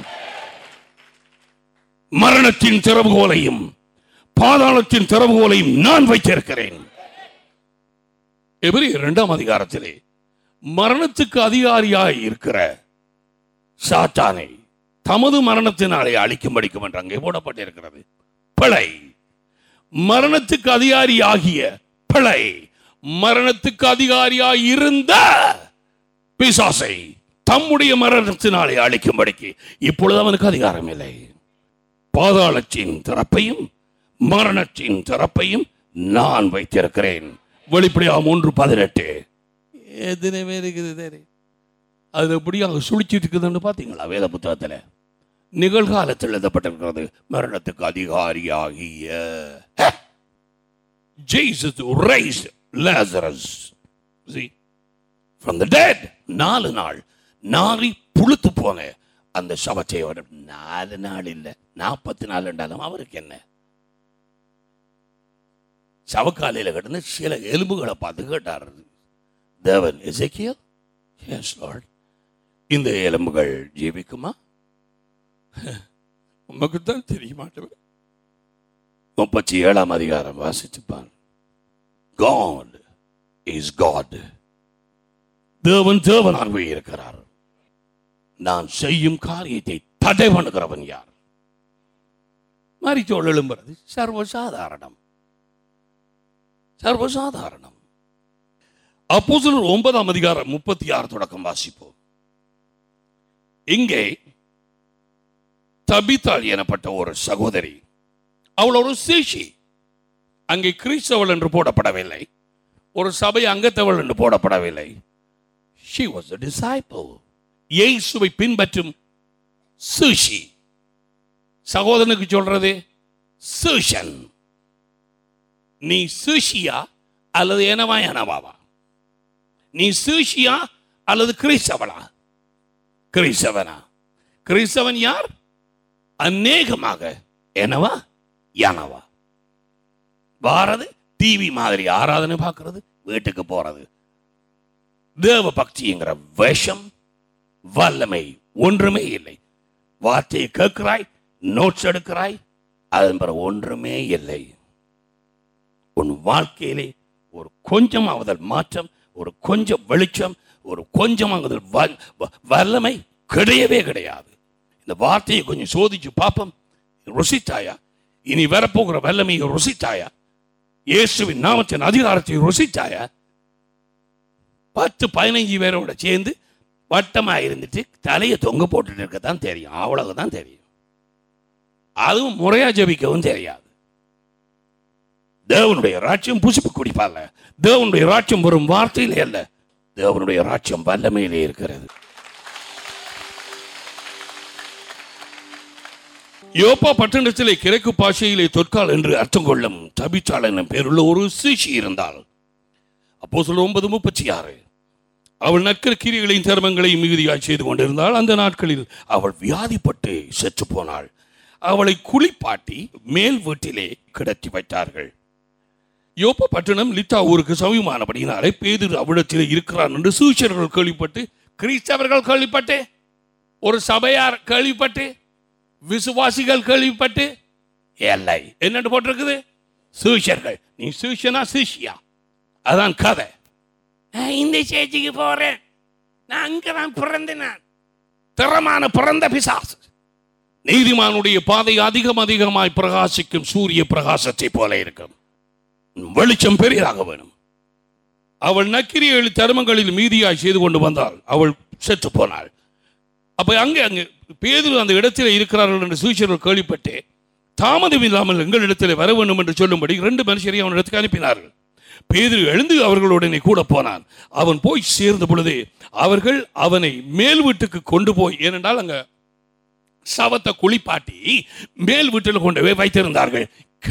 மரணத்தின் திறவுகோலையும் பாதாளத்தின் திறவுகோலையும் நான் வைத்திருக்கிறேன். எபிரேயர் 2ஆம் அதிகாரத்திலே மரணத்துக்கு அதிகாரியாய் இருக்கிற சாத்தானை தமது மரணத்தினாலே அழிக்கும்படிக்கும் என்று அங்கே போடப்பட்டிருக்கிறது. பிழை. மரணத்துக்கு அதிகாரியாகிய பிழை, மரணத்துக்கு அதிகாரியாய் இருந்த பிசாசை தம்முடைய மரணத்தினாலே அழிக்கும்படிக்கு இப்பொழுது அவனுக்கு அதிகாரம் இல்லை. பாதாளத்தின் திறப்பையும் மரணத்தின் திறப்பையும் நான் வைத்திருக்கிறேன். வெளிப்படையாக 3:18. எத்தனை இருக்குது அது எப்படி அங்கே சுழிச்சிட்டு இருக்குதுன்னு பார்த்தீங்களா? வேத புத்தகத்தில் நிகழ்காலத்தில் எழுதப்பட்டிருக்கிறது. மரணத்துக்கு அதிகாரியாகிய Jesus raised Lazarus from the dead. 4 நாள் நாரி புழுத்து போன அந்த சவத்தை 4 நாள் இல்லை 44 என்றாலும் அவருக்கு என்ன? சவக்காலையில் கிடந்து சில எலும்புகளை பார்த்து கேட்டார் தேவன், எசேக்கியேல், yes Lord, இந்த எலும்புகள் ஜீவிக்குமா? உமக்கு தான் தெரிய மாட்டேன். 37ஆம் அதிகாரம் வாசிச்சுப்பான். God is God. தேவன் தேவனாகவே இருக்கிறார். நான் செய்யும் காரியத்தை தடை பண்ணுகிறவன் யார்? மரித்தோர் எழும்புறது சர்வசாதாரணம், சர்வசாதாரணம். அப்போஸ்தலர் 9ஆம் அதிகாரம் 36 தொடக்கம் வாசிப்போம். இங்கே தபித்தாள் எனப்பட்ட ஒரு சகோதரி, அவள் ஒரு சீஷி. அங்கே கிறிஸ்தவள் என்று போடப்படவில்லை, ஒரு சபை அங்கத்தவள் என்று போடப்படவில்லை. She was a disciple. இயேசுவை பின்பற்றும் சீஷி. சகோதரனுக்கு சொல்றது சீஷன். நீ சீஷியா அல்லது எனவாவா? நீ சீஷியா அல்லது கிறிஸ்தவனா? கிறிஸ்தவனா? கிறிஸ்தவன் யார்? அநேகமாக எனவா யானவா வாரது, டிவி மாதிரி ஆராதனை பார்க்கிறது, வீட்டுக்கு போறது. தேவ பக்திங்கிற வேஷம் வல்லமை ஒன்றுமே இல்லை. வார்த்தையை கேட்கிறாய், நோட்ஸ் எடுக்கிறாய், அதன் பிறகு ஒன்றுமே இல்லை. உன் வாழ்க்கையிலே ஒரு கொஞ்சமாவதல் மாற்றம், ஒரு கொஞ்சம் வெளிச்சம், ஒரு கொஞ்சமாகுதல் வல்லமை கிடையவே கிடையாது. இந்த வார்த்தையை கொஞ்சம் சோதிச்சு பார்ப்போம். ருசித்தாயா? இனி வரப்போகிற வல்லமையை ருசித்தாயா? இயேசுவின் நாமத்தின் அதிகாரத்தை ருசித்தாயா? 10-15 பேரோட சேர்ந்து வட்டமா இருந்துட்டு தலையை தொங்க போட்டுட்டு இருக்கத்தான் தெரியும், அவ்வளவுதான் தெரியும். அதுவும் முறையா ஜபிக்கவும் தெரியாது. தேவனுடைய ராட்சியம் புசிப்பு குடிப்பால. தேவனுடைய ராட்சியம் வரும் வார்த்தையிலே அல்ல, தேவனுடைய ராஜ்யம் வல்லமையிலே இருக்கிறது. யோப்பா பட்டணத்திலே கிழக்கு பாஷையிலே தொற்கால் என்று அர்த்தம் கொள்ளும் தபித்தாள் என்னும் பேருள்ள ஒரு சீஷி இருந்தாள். அப்போஸ்தலர் 9:36. அவள் நற்கிரியைகளையும் தர்மங்களையும் மிகுதியாய் செய்து கொண்டிருந்தாள். அந்த நாட்களில் அவள் வியாதிப்பட்டு செத்து போனாள். அவளை குளிப்பாட்டி மேல் வீட்டிலே கிடத்தி வைத்தார்கள். யோப்பா பட்டணம் லித்தா ஊருக்கு சமீபமானபடியினாலே பேதுரு அவ்விடத்திலே இருக்கிறான் என்று சீஷர்கள் கேள்விப்பட்டு, கிறிஸ்தவர்கள் கேள்விப்பட்டு, ஒரு சபையார் கேள்விப்பட்டு, விசுவாசிகள் கேள்விப்பட்டு, இல்லை என்னென்று போட்டிருக்குது, சீஷர்கள். நீ சீஷனா சிஷியா? அதான் கதை. இந்த சேர்ச்சிக்கு போறேன், நான் அங்கதான் பிறந்தேன். திறமான பிறந்த பிசாசு. நீதிமானுடைய பாதை அதிகமாய் பிரகாசிக்கும் சூரிய பிரகாசத்தை போல இருக்கும். வெளிச்சம் பெரிதாக வேணும். அவள் நற்கிரியைகள் தர்மங்களில் மீதியாய் செய்து கொண்டு வந்தாள். அவள் செத்து போனாள். அப்ப அங்கே பேதுரு அந்த இடத்திலே இருக்கிறார்கள் என்று சீஷர்கள் கேள்விப்பட்டு, தாமதம் இல்லாமல் எங்களிடத்தில் வர வேண்டும் என்று சொல்லும்படி 2 மனுஷரை அவன் இடத்துக்கு அனுப்பினார்கள். பேதுரு எழுந்து அவர்களுடனே கூட போனான். அவன் போய் சேர்ந்த பொழுது அவர்கள் அவனை மேல் வீட்டுக்கு கொண்டு போய், ஏனென்றால் அங்க சவத்தை குளிப்பாட்டி மேல் வீட்டில் கொண்டு போய் வைத்திருந்தார்கள்.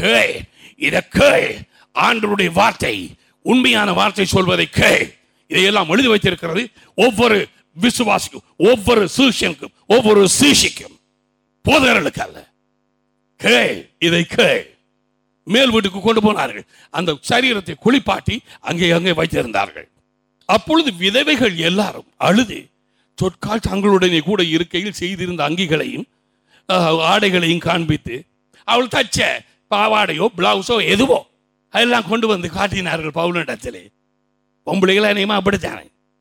ஆண்டவருடைய வார்த்தை, உண்மையான வார்த்தை சொல்வதை இதையெல்லாம் எழுதி வைத்திருக்கிறது. ஒவ்வொரு விசுவாசிக்கும், ஒவ்வொரு சீஷனுக்கும், ஒவ்வொரு சீஷிக்கும், போதகர்களுக்கு அல்ல. இதை மேல் வீட்டுக்கு கொண்டு போனார்கள். அந்த சரீரத்தை குளிப்பாட்டி அங்கே வைத்திருந்தார்கள். அப்பொழுது விதவைகள் எல்லாரும் அழுது தொற்கால் தங்களுடனே கூட இருக்கையில் செய்திருந்த அங்கிகளையும் ஆடைகளையும் காண்பித்து, அவள் தச்ச பாவாடையோ பிளவுஸோ எதுவோ அதெல்லாம் கொண்டு வந்து காட்டினார்கள் பவுலிடத்திலே. பொம்பளைகளை என்னையுமா அப்படித்தானே,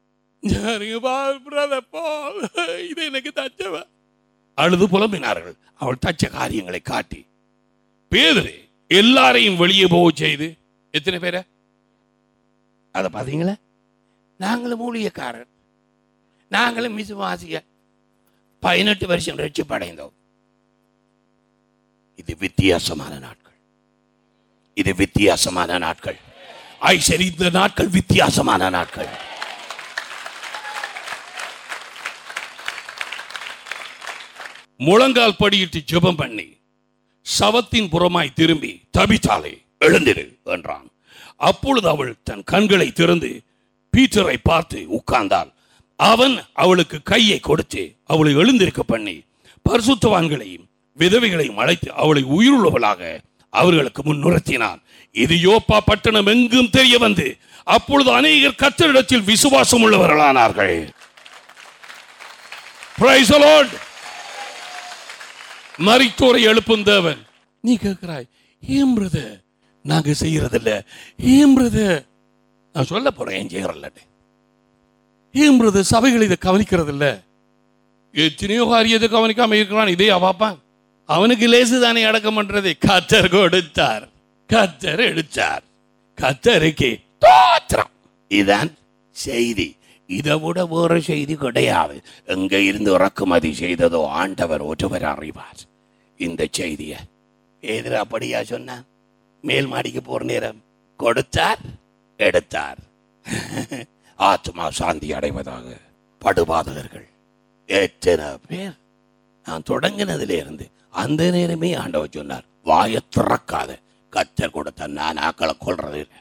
இது எனக்கு தச்சவ அழுது புலம்பினார்கள். அவள் தச்ச காரியங்களை காட்டி பேதுரு எல்லாரையும் வெளியே போக செய்து, எத்தனை பேரை அதை பார்த்தீங்களா? நாங்களும் ஊழியக்காரர், நாங்களும் விசுவாசிய 18 வருஷம் ரட்சிப்படைந்தோம். இது வித்தியாசமான நாட்கள். இது வித்தியாசமான நாட்கள். சரி, இந்த நாட்கள் வித்தியாசமான நாட்கள். முழங்கால் படியிட்டு ஜெபம் பண்ணி சவத்தின் புறமாய் திரும்பி, தபித்தாளே எழுந்திரு என்றான். அப்பொழுது அவள் தன் கண்களை திறந்து பீட்டரை பார்த்து உட்கார்ந்தாள். அவன் அவளுக்கு கையை கொடுத்து அவளை எழுந்திருக்க பண்ணி பரிசுத்தவான்களையும் விதவைகளையும் அழைத்து அவளை உயிருள்ளவளாக அவர்களுக்கு முன் நிறுத்தினான். இது யோப்பா பட்டணம் எங்கும் தெரிய வந்து அப்பொழுது அநேகர் கர்த்தரிடத்தில் விசுவாசம் உள்ளவர்களானார்கள். Praise the Lord. மரித்தோரை எழுப்பும் தேவன். நீ கேட்கிறாய், ஏன் பிரதர் நாங்க செய்யறதில்ல? ஏன் பிரதர் நான் சொல்ல போறேன், ஏன் செய்யறதில்ல? ஏன் பிரதர் சபைகள் இதை கவனிக்கிறது இல்ல? எத்தனையோ காரியத்தை கவனிக்காம இருக்கிறான். இதே அவாப்பான், அவனுக்கு லேசு தானே அடக்கம் பண்றது. கத்தர் கொடுத்தார், கத்தர் எடுத்தார், கத்தருக்கு தோத்திரம். இதான் செய்தி. இதை விட வேறு செய்தி கிடையாது. எங்க இருந்து இறக்குமதி செய்ததோ ஆண்டவர் ஒருவர் அறிவார். இந்த செய்தியை எதிர அப்படியா சொன்ன? மேல் மாடிக்கு போற நேரம் கொடுத்தார், எடுத்தார். ஆத்மா சாந்தி அடைவதாக. படுபாதகர்கள் எத்தனை பேர்! நான் தொடங்கினதுல இருந்து அந்த நேரமே ஆண்டவர் சொன்னார், வாயை திறக்காத. கத்தர் கொடுத்த நான் ஆக்களை கொள்றது இல்லை,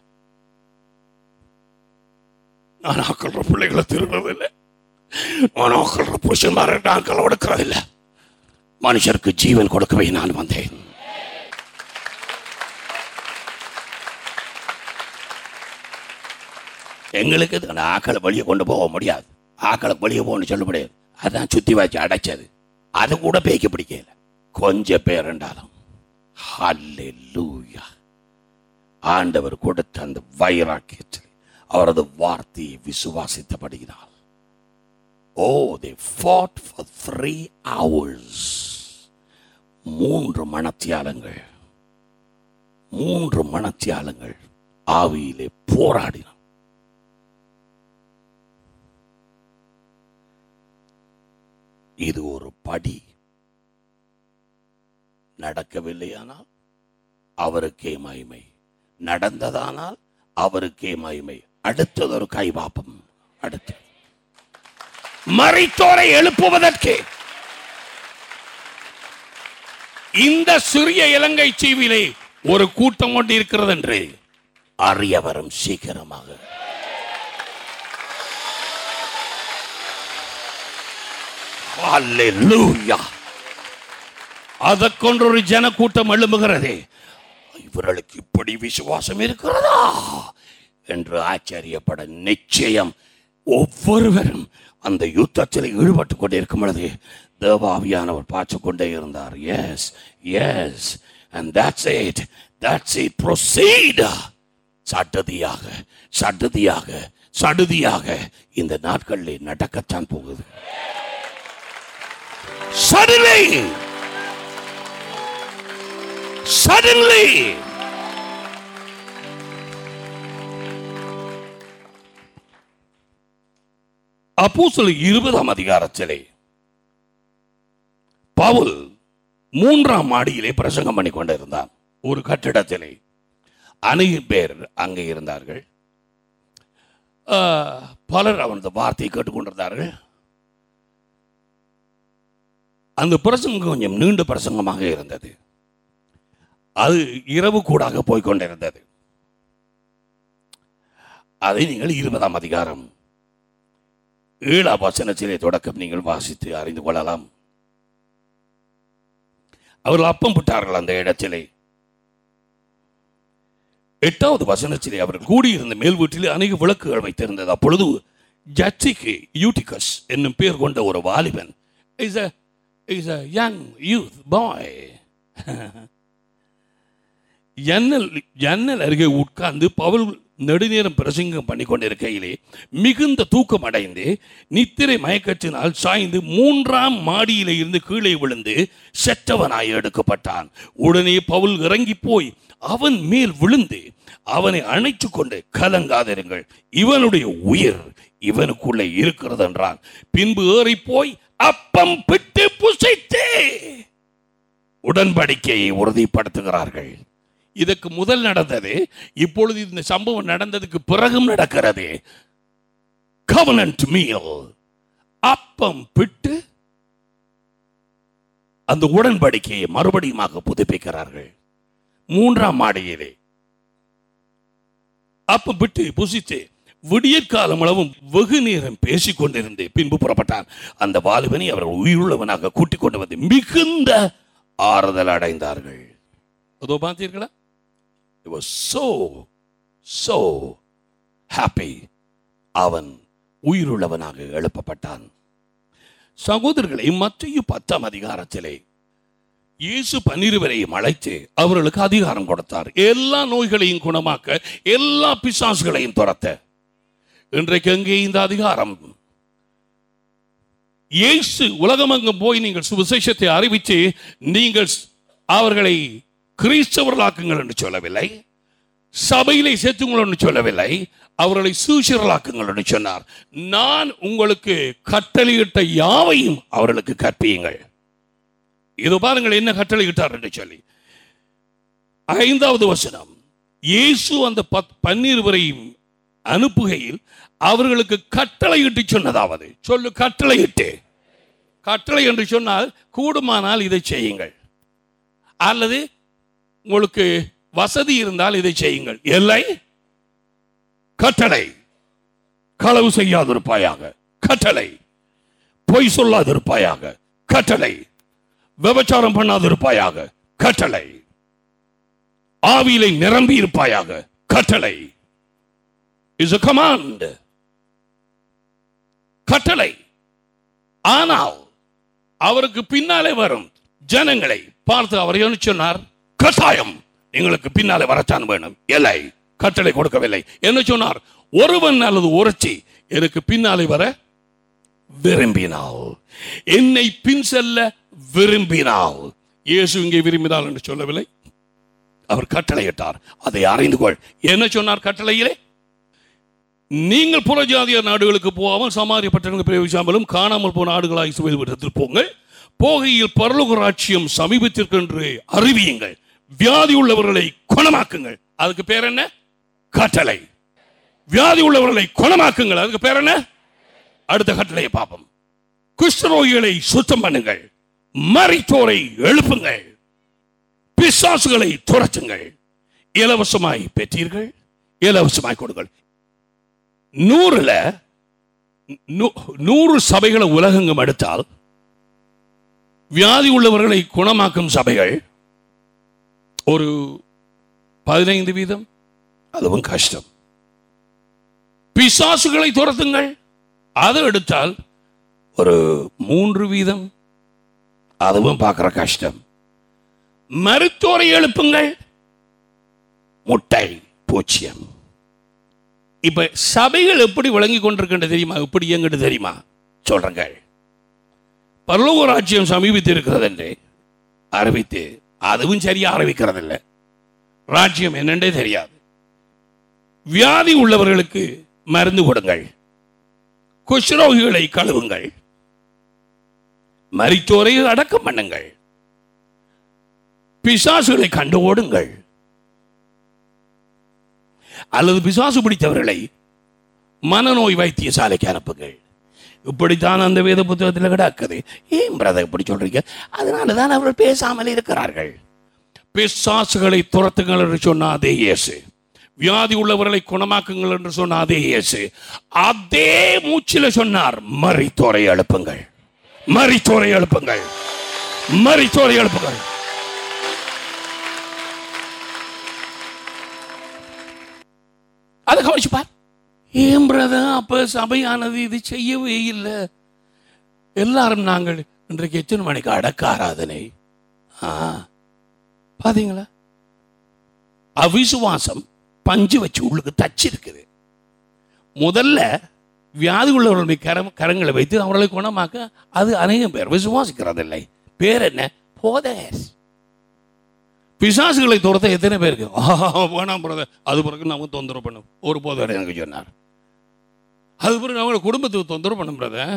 நான் ஆக்கள்ற பிள்ளைகளை திருடுறது இல்லை, நான் ஆக்கள்ற புருஷன்மார ஆக்களை ஒடுக்கிறது இல்லை. மனுஷருக்கு ஜீவன் கொடுக்கவே நான் வந்தேன். எங்களுக்கு ஆக்களை வெளியே கொண்டு போக முடியாது, ஆக்களை வெளியே போகணும்னு சொல்ல முடியாது. அதான் சுத்தி வச்சு அடைச்சது. அது கூட பேய்க்கு பிடிக்கல. கொஞ்சம் பேர் இருந்தாலும் ஹல்லேலூயா. ஆண்டவர் கொடுத்த அந்த வைராக்கியத்தில் அவரது வார்த்தையை விசுவாசித்தபடியினால், they fought for 3 hours. 3 மணத்தியாலங்கள் ஆவியிலே போராடினார். இது ஒரு படி. நடக்கவில்லையானால் அவருக்கே மகிமை, நடந்ததானால் அவருக்கே மகிமை. அடுத்தது ஒரு கைவாப்பம், அடுத்து மரித்தோரை எழுப்புவதற்கு இந்த சிறிய இலங்கை தீவிலே ஒரு கூட்டம் கொண்டு இருக்கிறது என்று அறிய வரும் சீக்கிரமாக. அல்லேலூயா. அதற்கொன்று ஒரு ஜன கூட்டம் எழும்புகிறதே, இவர்களுக்கு இப்படி விசுவாசம் இருக்கிறதா என்று ஆச்சரியப்பட நிச்சயம் ஒவ்வொருவரும் அந்த யுத்தத்தில் ஈடுபட்டுக் கொண்டிருக்கும் பொழுது தேவாவியானவர் பார்த்து கொண்டே இருந்தார். Yes yes and that's it proceed. சடுதியாக சடுதியாக சடுதியாக இந்த நாட்களில் நடக்கத்தான் போகுது. Suddenly அப்போஸ்தலர் 20ஆம் அதிகாரத்திலே பவுல் 3ஆம் மாடியிலே பிரசங்கம் பண்ணி கொண்டிருந்தார். ஒரு கட்டிடத்திலே அநேக பேர் அங்கே இருந்தார்கள். பலர் அவனது வார்த்தையை கேட்டுக்கொண்டிருந்தார்கள். அந்த பிரசங்கம் கொஞ்சம் நீண்ட பிரசங்கமாக இருந்தது. அது இரவு கூடாக போய்கொண்டிருந்தது. அதை நீங்கள் 20ஆம் அதிகாரம் 7ஆம் வசனத்திலே தொடக்கம் நீங்கள் வாசித்து அறிந்து கொள்ளலாம். அவர்கள் அப்பம் விட்டார்கள் அந்த இடத்திலே. 8வது வசனத்திலே அவர்கள் கூடியிருந்த மேல் வீட்டிலே அநேக விளக்குகள் வைத்திருந்தது. அப்பொழுது ஜட்சிக்கு யூட்டிகஸ் என்னும் பேர் கொண்ட ஒரு வாலிபன், is a young youth boy, ஜன்னல் அருகே உட்கார்ந்து பவுல் நெடுநேரம் பிரசங்கம் பண்ணி கொண்டிருக்கையிலே மிகுந்த தூக்கம் அடைந்து நித்திரை மயக்கத்தினால் சாய்ந்து 3ஆம் மாடியிலே இருந்து கீழே விழுந்து செத்தவனாய் எடுக்கப்பட்டான். உடனே பவுல் இறங்கி போய் அவன் மேல் விழுந்து அவனை அணைத்து கொண்டு, கலங்காதிருங்கள், இவனுடைய உயிர் இவனுக்குள்ளே இருக்கிறது என்றான். பின்பு ஏறி போய் அப்பம் பிட்டு புசித்து உடன்படிக்கையை உறுதிப்படுத்துகிறார்கள். இதற்கு முதல் நடந்தது, இப்பொழுது இந்த சம்பவம் நடந்ததுக்கு பிறகும் நடக்கிறது. covenant meal, அப்பம் பிட்டு அந்த உடன்படிக்கையை மறுபடியும் புதுப்பிக்கிறார்கள். 3ஆம் மாடியிலே அப்பம் பிட்டு புசித்து விடியற்காலம் அளவும் வெகு நேரம் பேசிக் கொண்டிருந்து பின்பு புறப்பட்டான். அந்த வாலிபனை அவர்கள் உயிருள்ளவனாக கூட்டிக் கொண்டு வந்து மிகுந்த ஆறுதல் அடைந்தார்கள். அதோ பார்த்தீர்களா? He was so happy. அவன் உயிருள்ளவனாக எழுப்பப்பட்டான். சகோதரர்களை, மத்தேயு 10ஆம் அதிகாரத்திலே இயேசு 12 பேரையும் அழைத்து அவர்களுக்கு அதிகாரம் கொடுத்தார். எல்லா நோய்களையும் குணமாக்க, எல்லா பிசாசுகளையும் துரத்த. இன்றைக்கு எங்கே இந்த அதிகாரம்? இயேசு உலகமெங்கும் போய் நீங்கள் சுவிசேஷத்தை அறிவித்து நீங்கள் அவர்களை கிறிஸ்தவர்களாக்குங்கள் என்று சொல்லவில்லை, சபையிலே சேர்த்துங்கள் என்று சொல்லவில்லை, அவர்களை சீஷர்களாக்குங்கள் என்று சொன்னார். நான் உங்களுக்கு கட்டளையிட்ட யாவையும் அவர்களுக்கு கற்பியுங்கள். இது பாருங்கள் என்ன கட்டளையிட்டார் என்று சொல்லி. 5வது வசனம், இயேசு அந்த 12 பேரையும் அனுப்புகையில் அவர்களுக்கு கட்டளையிட்டு சொன்னதாவது. சொல்லு, கட்டளையிட்டு. கட்டளை என்று சொன்னால் கூடுமானால் இதை செய்யுங்கள், அல்லது உங்களுக்கு வசதி இருந்தால் இதை செய்யுங்கள். இல்லை, கட்டளை. களவு செய்யாதிருப்பாயாக, கட்டளை. பொய் சொல்லாதிருப்பாயாக, கட்டளை. விபச்சாரம் பண்ணாதிருப்பாயாக, கட்டளை. ஆவியிலே நிரம்பி இருப்பாயாக, கட்டளை. is a command. கட்டளை. ஆனால் அவருக்கு பின்னாலே வரும் ஜனங்களை பார்த்து அவர் என்ன சொன்னார்? கட்டாயம் எங்களுக்கு பின்னாலே வரத்தான் வேணும். இல்லை, கட்டளை கொடுக்கவில்லை. என்ன சொன்னார்? ஒருவன் அல்லது ஒருத்தி எனக்கு பின்னாலே வர விரும்பினால், என்னை பின் செல்ல விரும்பினால். இயேசு இங்கே விரும்பினால் என்று சொல்லவில்லை, அவர் கட்டளையிட்டார். அதை அறிந்து கொள். என்ன சொன்னார் கட்டளையிலே? நீங்கள் புறஜாதிய நாடுகளுக்கு போகாமல் சமாரிய பட்டணங்கள் பிரவேசிக்காமலும் காணாமல் போன ஆடுகளாய் இஸ்ரவேல் போங்கள். போகையில் பரலோக ராஜ்யம் சமீபத்திற்கென்று அறிவியுங்கள். வியாதி உள்ளவர்களை குணமாக்குங்கள். அதுக்கு பேர் என்ன? கட்டளை. வியாதி உள்ளவர்களை குணமாக்குங்கள். அதுக்கு பேர் என்ன? அடுத்த கட்டளையை பார்ப்போம். குஷ்டரோகிகளை சுத்தம் பண்ணுங்கள், மரித்தோரை எழுப்புங்கள், பிசாசுகளை துரத்துங்கள். இலவசமாய் பெற்றீர்கள், இலவசமாய் கொடுங்கள். 100 சபைகளை உலகெங்கும் எடுத்தால் வியாதி உள்ளவர்களை குணமாக்கும் சபைகள் ஒரு 15%. அதுவும் கஷ்டம். பிசாசுகளை துரத்துங்கள், அதை எடுத்தால் ஒரு 3%. அதுவும் பார்க்கிற கஷ்டம். மருத்துவரை எழுப்புங்கள், முட்டை 0. இப்ப சபைகள் எப்படி விளங்கி கொண்டிருக்கின்ற தெரியுமா? எப்படி இயங்கிட்டு தெரியுமா? சொல்றங்க. பரலோக ராஜ்யம் சமீபித்து இருக்கிறது என்று அறிவித்து அதுவும் சரியா அறிவிக்கிறது இல்லை. ராஜ்யம் என்னென்றே தெரியாது. வியாதி உள்ளவர்களுக்கு மருந்து கொடுங்கள், குஷ்டரோகிகளை கழுவுங்கள், மரித்தோரை அடக்கம் பண்ணுங்கள், பிசாசுகளை கண்டு ஓடுங்கள். அல்லது பிசாசு பிடித்தவர்களை மனநோய் வைத்தியசாலைக்கு அனுப்புங்கள். இப்படித்தான் அந்த வேத புத்தகத்தில் கிடக்குது. ஏன் பிரதர் இப்படி சொல்றீங்க? அதனாலதான் அவர்கள் பேசாமல் இருக்கிறார்கள். பிசாசுகளை துரத்துங்கள் என்று சொன்ன அதே இயேசு, வியாதி உள்ளவர்களை குணமாக்குங்கள் என்று சொன்ன அதே இயேசு, அதே மூச்சில் சொன்னார், மரித்தோரை எழுப்புங்கள், மரித்தோரை எழுப்புங்கள், மரித்தோரை எழுப்புங்கள். அதை கவனிச்சுப்பார். ஏன் பிரதர் அப்ப சபையானது இது செய்யவே இல்லை? எல்லாரும் நாங்கள் இன்றைக்கு எத்தனை மணிக்கு அடக்க ஆராதனை? பாத்தீங்களா? அவிசுவாசம் பஞ்சு வச்சு உள்ளுக்கு தச்சிருக்குது. முதல்ல வியாதி உள்ளவர்களுடைய கரங்களை வைத்து அவர்களை குணமாக்க அது அநேகம் பேர் விசுவாசிக்கிறதில்லை. பேர் என்ன? போதர். பிசாசுகளை துரத்த எத்தனை பேருக்கு வேணாம் பிரதர், அது பிறகு நம்ம தொந்தரவு பண்ணும். ஒரு போதர் எனக்கு சொன்னார், அது பிறகு அவங்க குடும்பத்துக்கு தொந்தரவு பண்ணும் பிரதர்,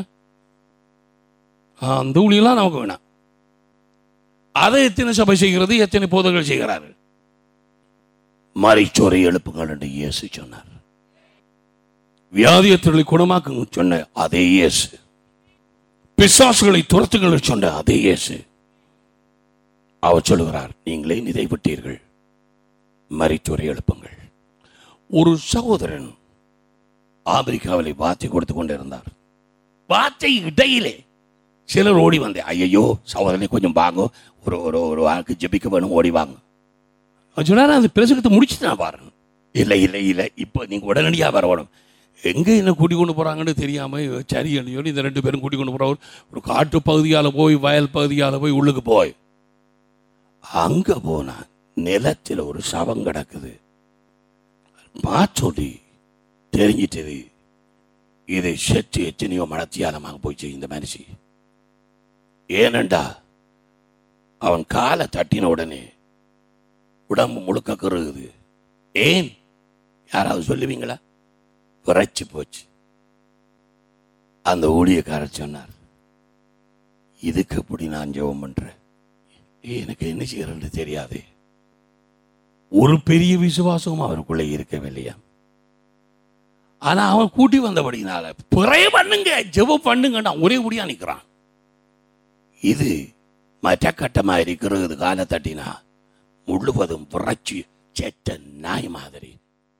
அந்த ஊழியெல்லாம் நமக்கு வேணாம். அதை எத்தனை சபை செய்கிறது, எத்தனை போதர்கள் செய்கிறார்கள்? மரித்தோரை எழுப்புங்கள் என்று இயேசு சொன்னார். வியாதியத்தை குணமாக்குங்க சொன்ன அதே இயேசு, பிசாசுகளை துரத்துங்கள் சொன்ன அதே இயேசு, அவர் சொல்லுகிறார், நீங்களே இதை விட்டீர்கள், மரித்தோரை எழுப்புங்கள். ஒரு சகோதரன் ஆப்பிரிக்காவிலே வார்த்தை கொடுத்து கொண்டிருந்தார். வார்த்தை இடையிலே சிலர் ஓடி வந்தேன், ஐயோ சகோதரனை கொஞ்சம் வாங்க, ஒரு வாக்கு ஜெபிக்க வேணும், ஓடி வாங்க சொன்னார். அந்த பிரசங்கத்தை முடிச்சுட்டு நான் பாருங்க. இல்லை இல்லை இல்லை, இப்போ நீங்கள் உடனடியாக வரணும். எங்கே என்ன கூட்டி கொண்டு போகிறாங்கன்னு தெரியாமல் சரி சொல்லி இந்த 2 பேரும் கூட்டி கொண்டு போகிறாங்க. ஒரு காட்டு பகுதியால் போய், வயல் பகுதியால் போய், உள்ளுக்கு போய் அங்கே போனா நிலத்தில் ஒரு சவம் கிடக்குது. சொல்லி தெரிஞ்சிட்டது, இதை செத்து எத்தனையோ மனத்தியாலமாக போயிச்சு இந்த மனுஷி. ஏனண்டா அவன் காலை தட்டின உடனே உடம்பு முழுக்க கருகுது. ஏன்? யாராவது சொல்லுவீங்களா? விரைச்சு போச்சு. அந்த ஊழியக்காரர் சொன்னார், இதுக்கு எப்படி நான் ஜெபம் பண்றேன், எனக்கு என்ன செய்யறது தெரியாது. ஒரு பெரிய விசுவாசமும் அவருக்குள்ளே இருக்கவில்லையா. ஆனா அவன் கூட்டி வந்தபடினால பிறை பண்ணுங்க, ஜெபம் பண்ணுங்க, ஒரே முடியா நிற்கிறான். இது மற்ற கட்டமா இருக்கிறது. காலை தட்டினா முழுவதும் விரைச்சு செத்த நாய் மாதிரி.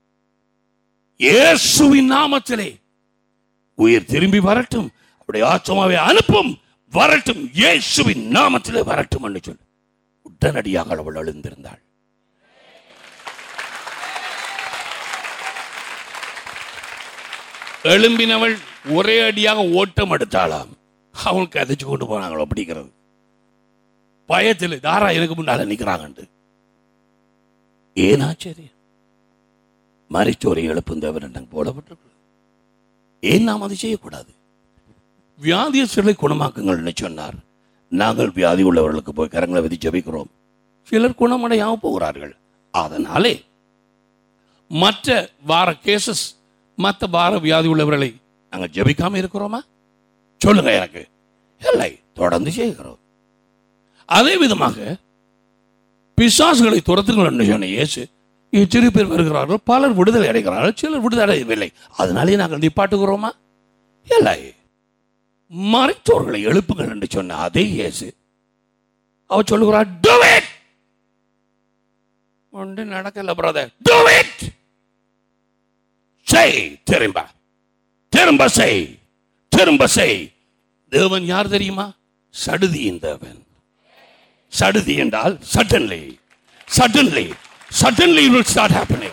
இயேசுவின் நாமத்திலே உயிர் திரும்பி வரட்டும், அவருடைய ஆத்மாவை அனுப்பும், வரட்டும், இயேசுவின் நாமத்திலே வரட்டும் என்று சொல்லி உடனடியாக அவள் எழுந்திருந்தாள். எழும்பினவள் ஒரே அடியாக ஓட்டம் எடுத்தாளாம். அவளுக்கு கதைச்சு கொண்டு போனாங்களோ அப்படிங்கிறது. பயத்தில் தாரா எனக்கு முன்னால நிற்கிறாங்க. ஏன் ஆச்சரியம்? மரித்தோரை எழுப்புந்தவர் போடப்பட்டிருக்கு. ஏன் நாம் அதை செய்யக்கூடாது? வியாதியஸ்தர்களை குணமாக்குங்கள்னு சொன்னார். நாங்கள் வியாதி உள்ளவர்களுக்கு போய் கரங்களை விதி ஜெபிக்கிறோம். சிலர் குணமடையாம போகிறார்கள். அதனாலே மற்ற வார கேசஸ், மற்ற வார வியாதி உள்ளவர்களை நாங்கள் ஜெபிக்காம இருக்கிறோமா? சொல்லுங்க எனக்கு. இல்லை, தொடர்ந்து செய்கிறோம். அதே விதமாக பிசாசுகளை துரத்துங்கள் என்று சொன்ன இயேசு, எத்தனை பேர் வருகிறார்கள், பலர் விடுதலை அடைகிறார்கள், சிலர் விடுதலை அடையவில்லை. அதனாலே நாங்கள் நிப்பாட்டுகிறோமா? இல்லை. மரித்தோர்களை எழுப்புங்கள் என்று சொன்ன அதே இயேசு அவர் சொல்லுகிறார், do it. ஒன்று நடக்கல பிரதர், do it. செய், திரும்ப திரும்ப செய், திரும்ப செய். தேவன் யார் தெரியுமா? சடுதியின் தேவன். சடுதி என்றால் suddenly it will start happening.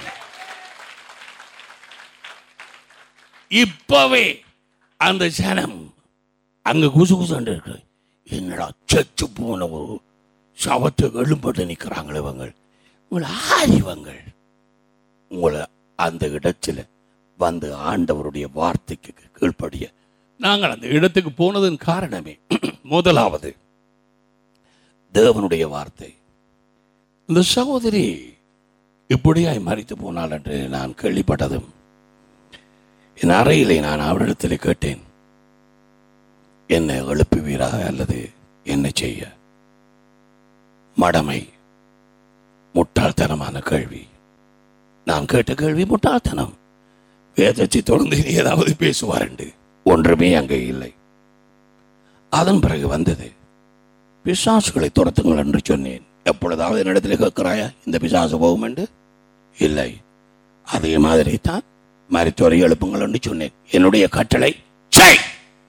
இப்பவே அந்த ஜனம் அங்க குசு குசுண்டு இருக்கு. என்னடா செத்து போன ஒரு சவத்தை எழும்பட்டு நிற்கிறாங்களே இவங்க, உங்களை ஆறிவங்கள் உங்களை அந்த இடத்துல வந்து ஆண்டவருடைய வார்த்தைக்கு கீழ்ப்படிய நாங்கள் அந்த இடத்துக்கு போனதன் காரணமே முதலாவது தேவனுடைய வார்த்தை. இந்த சகோதரி இப்படியாய் மரித்து போனாள் என்று நான் கேள்விப்பட்டதும் என் அறையிலே நான் அவரிடத்தில் கேட்டேன், என்ன எழுப்புவீராக அல்லது என்ன செய்ய? மடமை, முட்டாள்தனமான கேள்வி. நான் கேட்ட கேள்வி முட்டாள்தனம். வேதத்தை தொடர்ந்து ஏதாவது பேசுவார் என்று ஒன்றுமே அங்கே இல்லை. அதன் பிறகு வந்தது, பிசாசுகளை துரத்துங்கள் என்று சொன்னேன். எப்பொழுதாவது என்னிடத்தில் கேட்கிறாயா இந்த பிசாசு போகும் என்று? இல்லை. அதே மாதிரி தான் மரித்தோரை எழுப்புங்கள் என்று சொன்னேன். என்னுடைய கட்டளை செய்.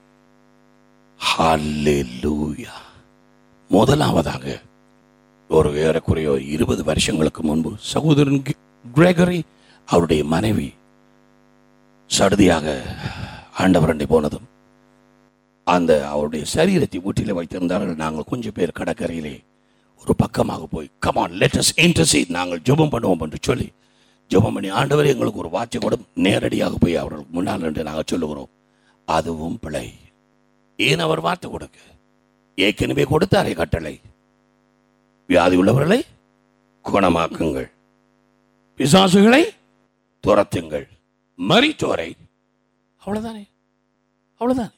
ஹல்லேலூயா. முதலாவதாக ஒரு ஏறக்குறைய 20 வருஷங்களுக்கு முன்பு சகோதரன் கிரெகரி அவருடைய மனைவி சடுதியாக ஆண்டவரண்டை போனதும் அந்த அவருடைய சரீரத்தை வீட்டிலே வைத்திருந்தார்கள். நாங்கள் கொஞ்சம் பேர் கடற்கரையிலே ஒரு பக்கமாக போய் come on let us intercede, நாங்கள் ஜெபம் பண்ணுவோம் என்று சொல்லி ஜெபம் பண்ணி, ஆண்டவரே எங்களுக்கு ஒரு வார்த்தை கொடும், நேரடியாக போய் அவர்களுக்கு முன்னால் என்று நாங்கள் சொல்லுகிறோம். அதுவும் பிழை. ஏன் அவர் வார்த்தை கொடுக்க? ஏற்கனவே கொடுத்தாரே கட்டளை, வியாதி உள்ளவர்களை குணமாக்குங்கள், பிசாசுகளை துரத்துங்கள், மரித்தோரை. அவ்வளவுதானே, அவ்வளவுதானே.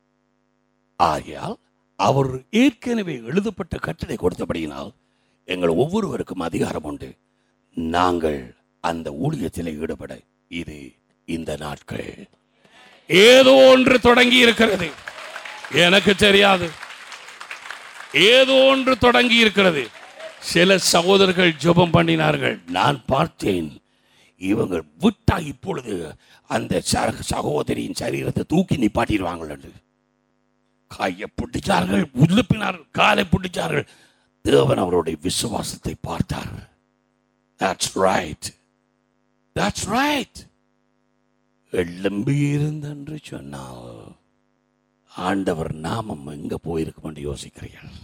ஆகையால் அவர் ஏற்கனவே எழுதப்பட்ட கட்டளை கொடுத்தபடியினால் எங்கள் ஒவ்வொருவருக்கும் அதிகாரம் உண்டு. நாங்கள் அந்த ஊழியத்தில் ஈடுபட இது இந்த நாட்கள் ஏதோ ஒன்று தொடங்கி இருக்கிறது. எனக்கு தெரியாது, ஏதோ ஒன்று தொடங்கி இருக்கிறது. சில சகோதரர்கள் ஜெபம் பண்ணினார்கள். நான் பார்த்தேன், இவங்க விட்டா இப்பொழுது அந்த சகோதரியின் சரீரத்தை தூக்கி நிப்பாட்டிடுவாங்கள் என்று கையை பிடிச்சார்கள், உழுப்பினார்கள், காலை பிடிச்சார்கள். தேவன் அவருடைய விசுவாசத்தை பார்த்தார். That's right, that's right. எழும்பி இருந்தென்று சொன்னால் ஆண்டவர் நாமம் எங்க போயிருக்கும் என்று யோசிக்கிறீர்கள்.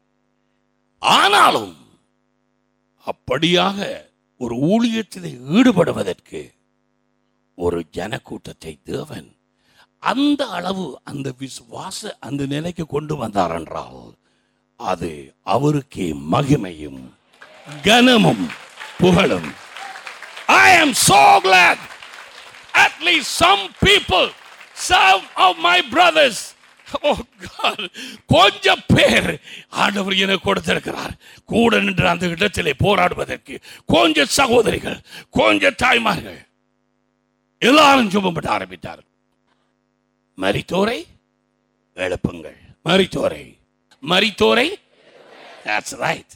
ஆனாலும் அப்படியாக ஒரு ஊழியத்தில் ஈடுபடுவதற்கு ஒரு ஜனக்கூட்டத்தை தேவன் அந்த அளவு அந்த விசுவாச அந்த நிலைக்கு கொண்டு வந்தார் என்றால் அது அவருக்கே மகிமையும் கனமும் புகழும். I am so glad at least some people, some of my brothers, oh God, கொஞ்சம் பேர் ஆண்டவர் எனக்கு கொடுத்திருக்கிறார் கூட நின்று அந்த இடத்திலே போராடுவதற்கு. கொஞ்சம் சகோதரிகள், கொஞ்சம் தாய்மார்கள் எல்லாரும் ஜெபம் பண்ண ஆரம்பித்தார்கள். மரித்தோரை எழுப்புங்கள், மரித்தோரை, மரித்தோரை. That's right,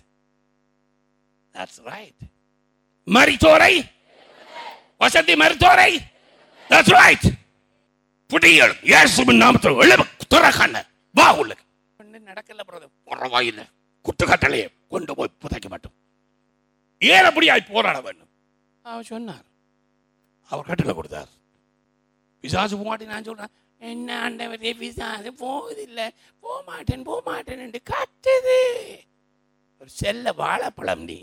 that's right. மரித்தோரை வசதி, மரித்தோரை. That's right. புடியல் இயேசுவின் நாமத்தில் எழுப்பு, துறக்கண்ண வா உள்ள. நடக்கல பிரதர், பரவாயில்லை, குட்டுக்கட்டளையே கொண்டு போய் புதைக்க மாட்டோம். ஏன் அப்படியாய் போராட வேண்டும் அவர் சொன்னார். அவர் கட்டளை கொடுத்தார். பிசாசு போமாட்டேன் நான் சொல்றேன், என்ன ஆண்டவரே பிசாசு போகுதில்லை, போமாட்டேன் என்று கட்டுது. ஒரு செல்ல வாழைப்பழம் நீ.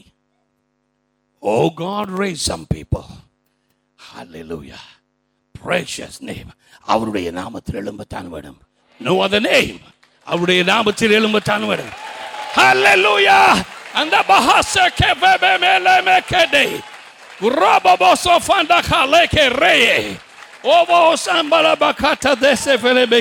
Oh God, raise some people. Hallelujah. Precious name. அவருடைய நாமத்தில் எழும்பத்தான் வேணும். No other name. அவருடைய நாமத்தில் எழும்பத்தான் வேணும். Hallelujah. அந்த பஹாச கெபெபெ மேலமே கெடே குரபபோசோ ஃபண்டா காலேகே ரே ஓபோ சம்பல பகாட்ட தேச ஃபெலெபே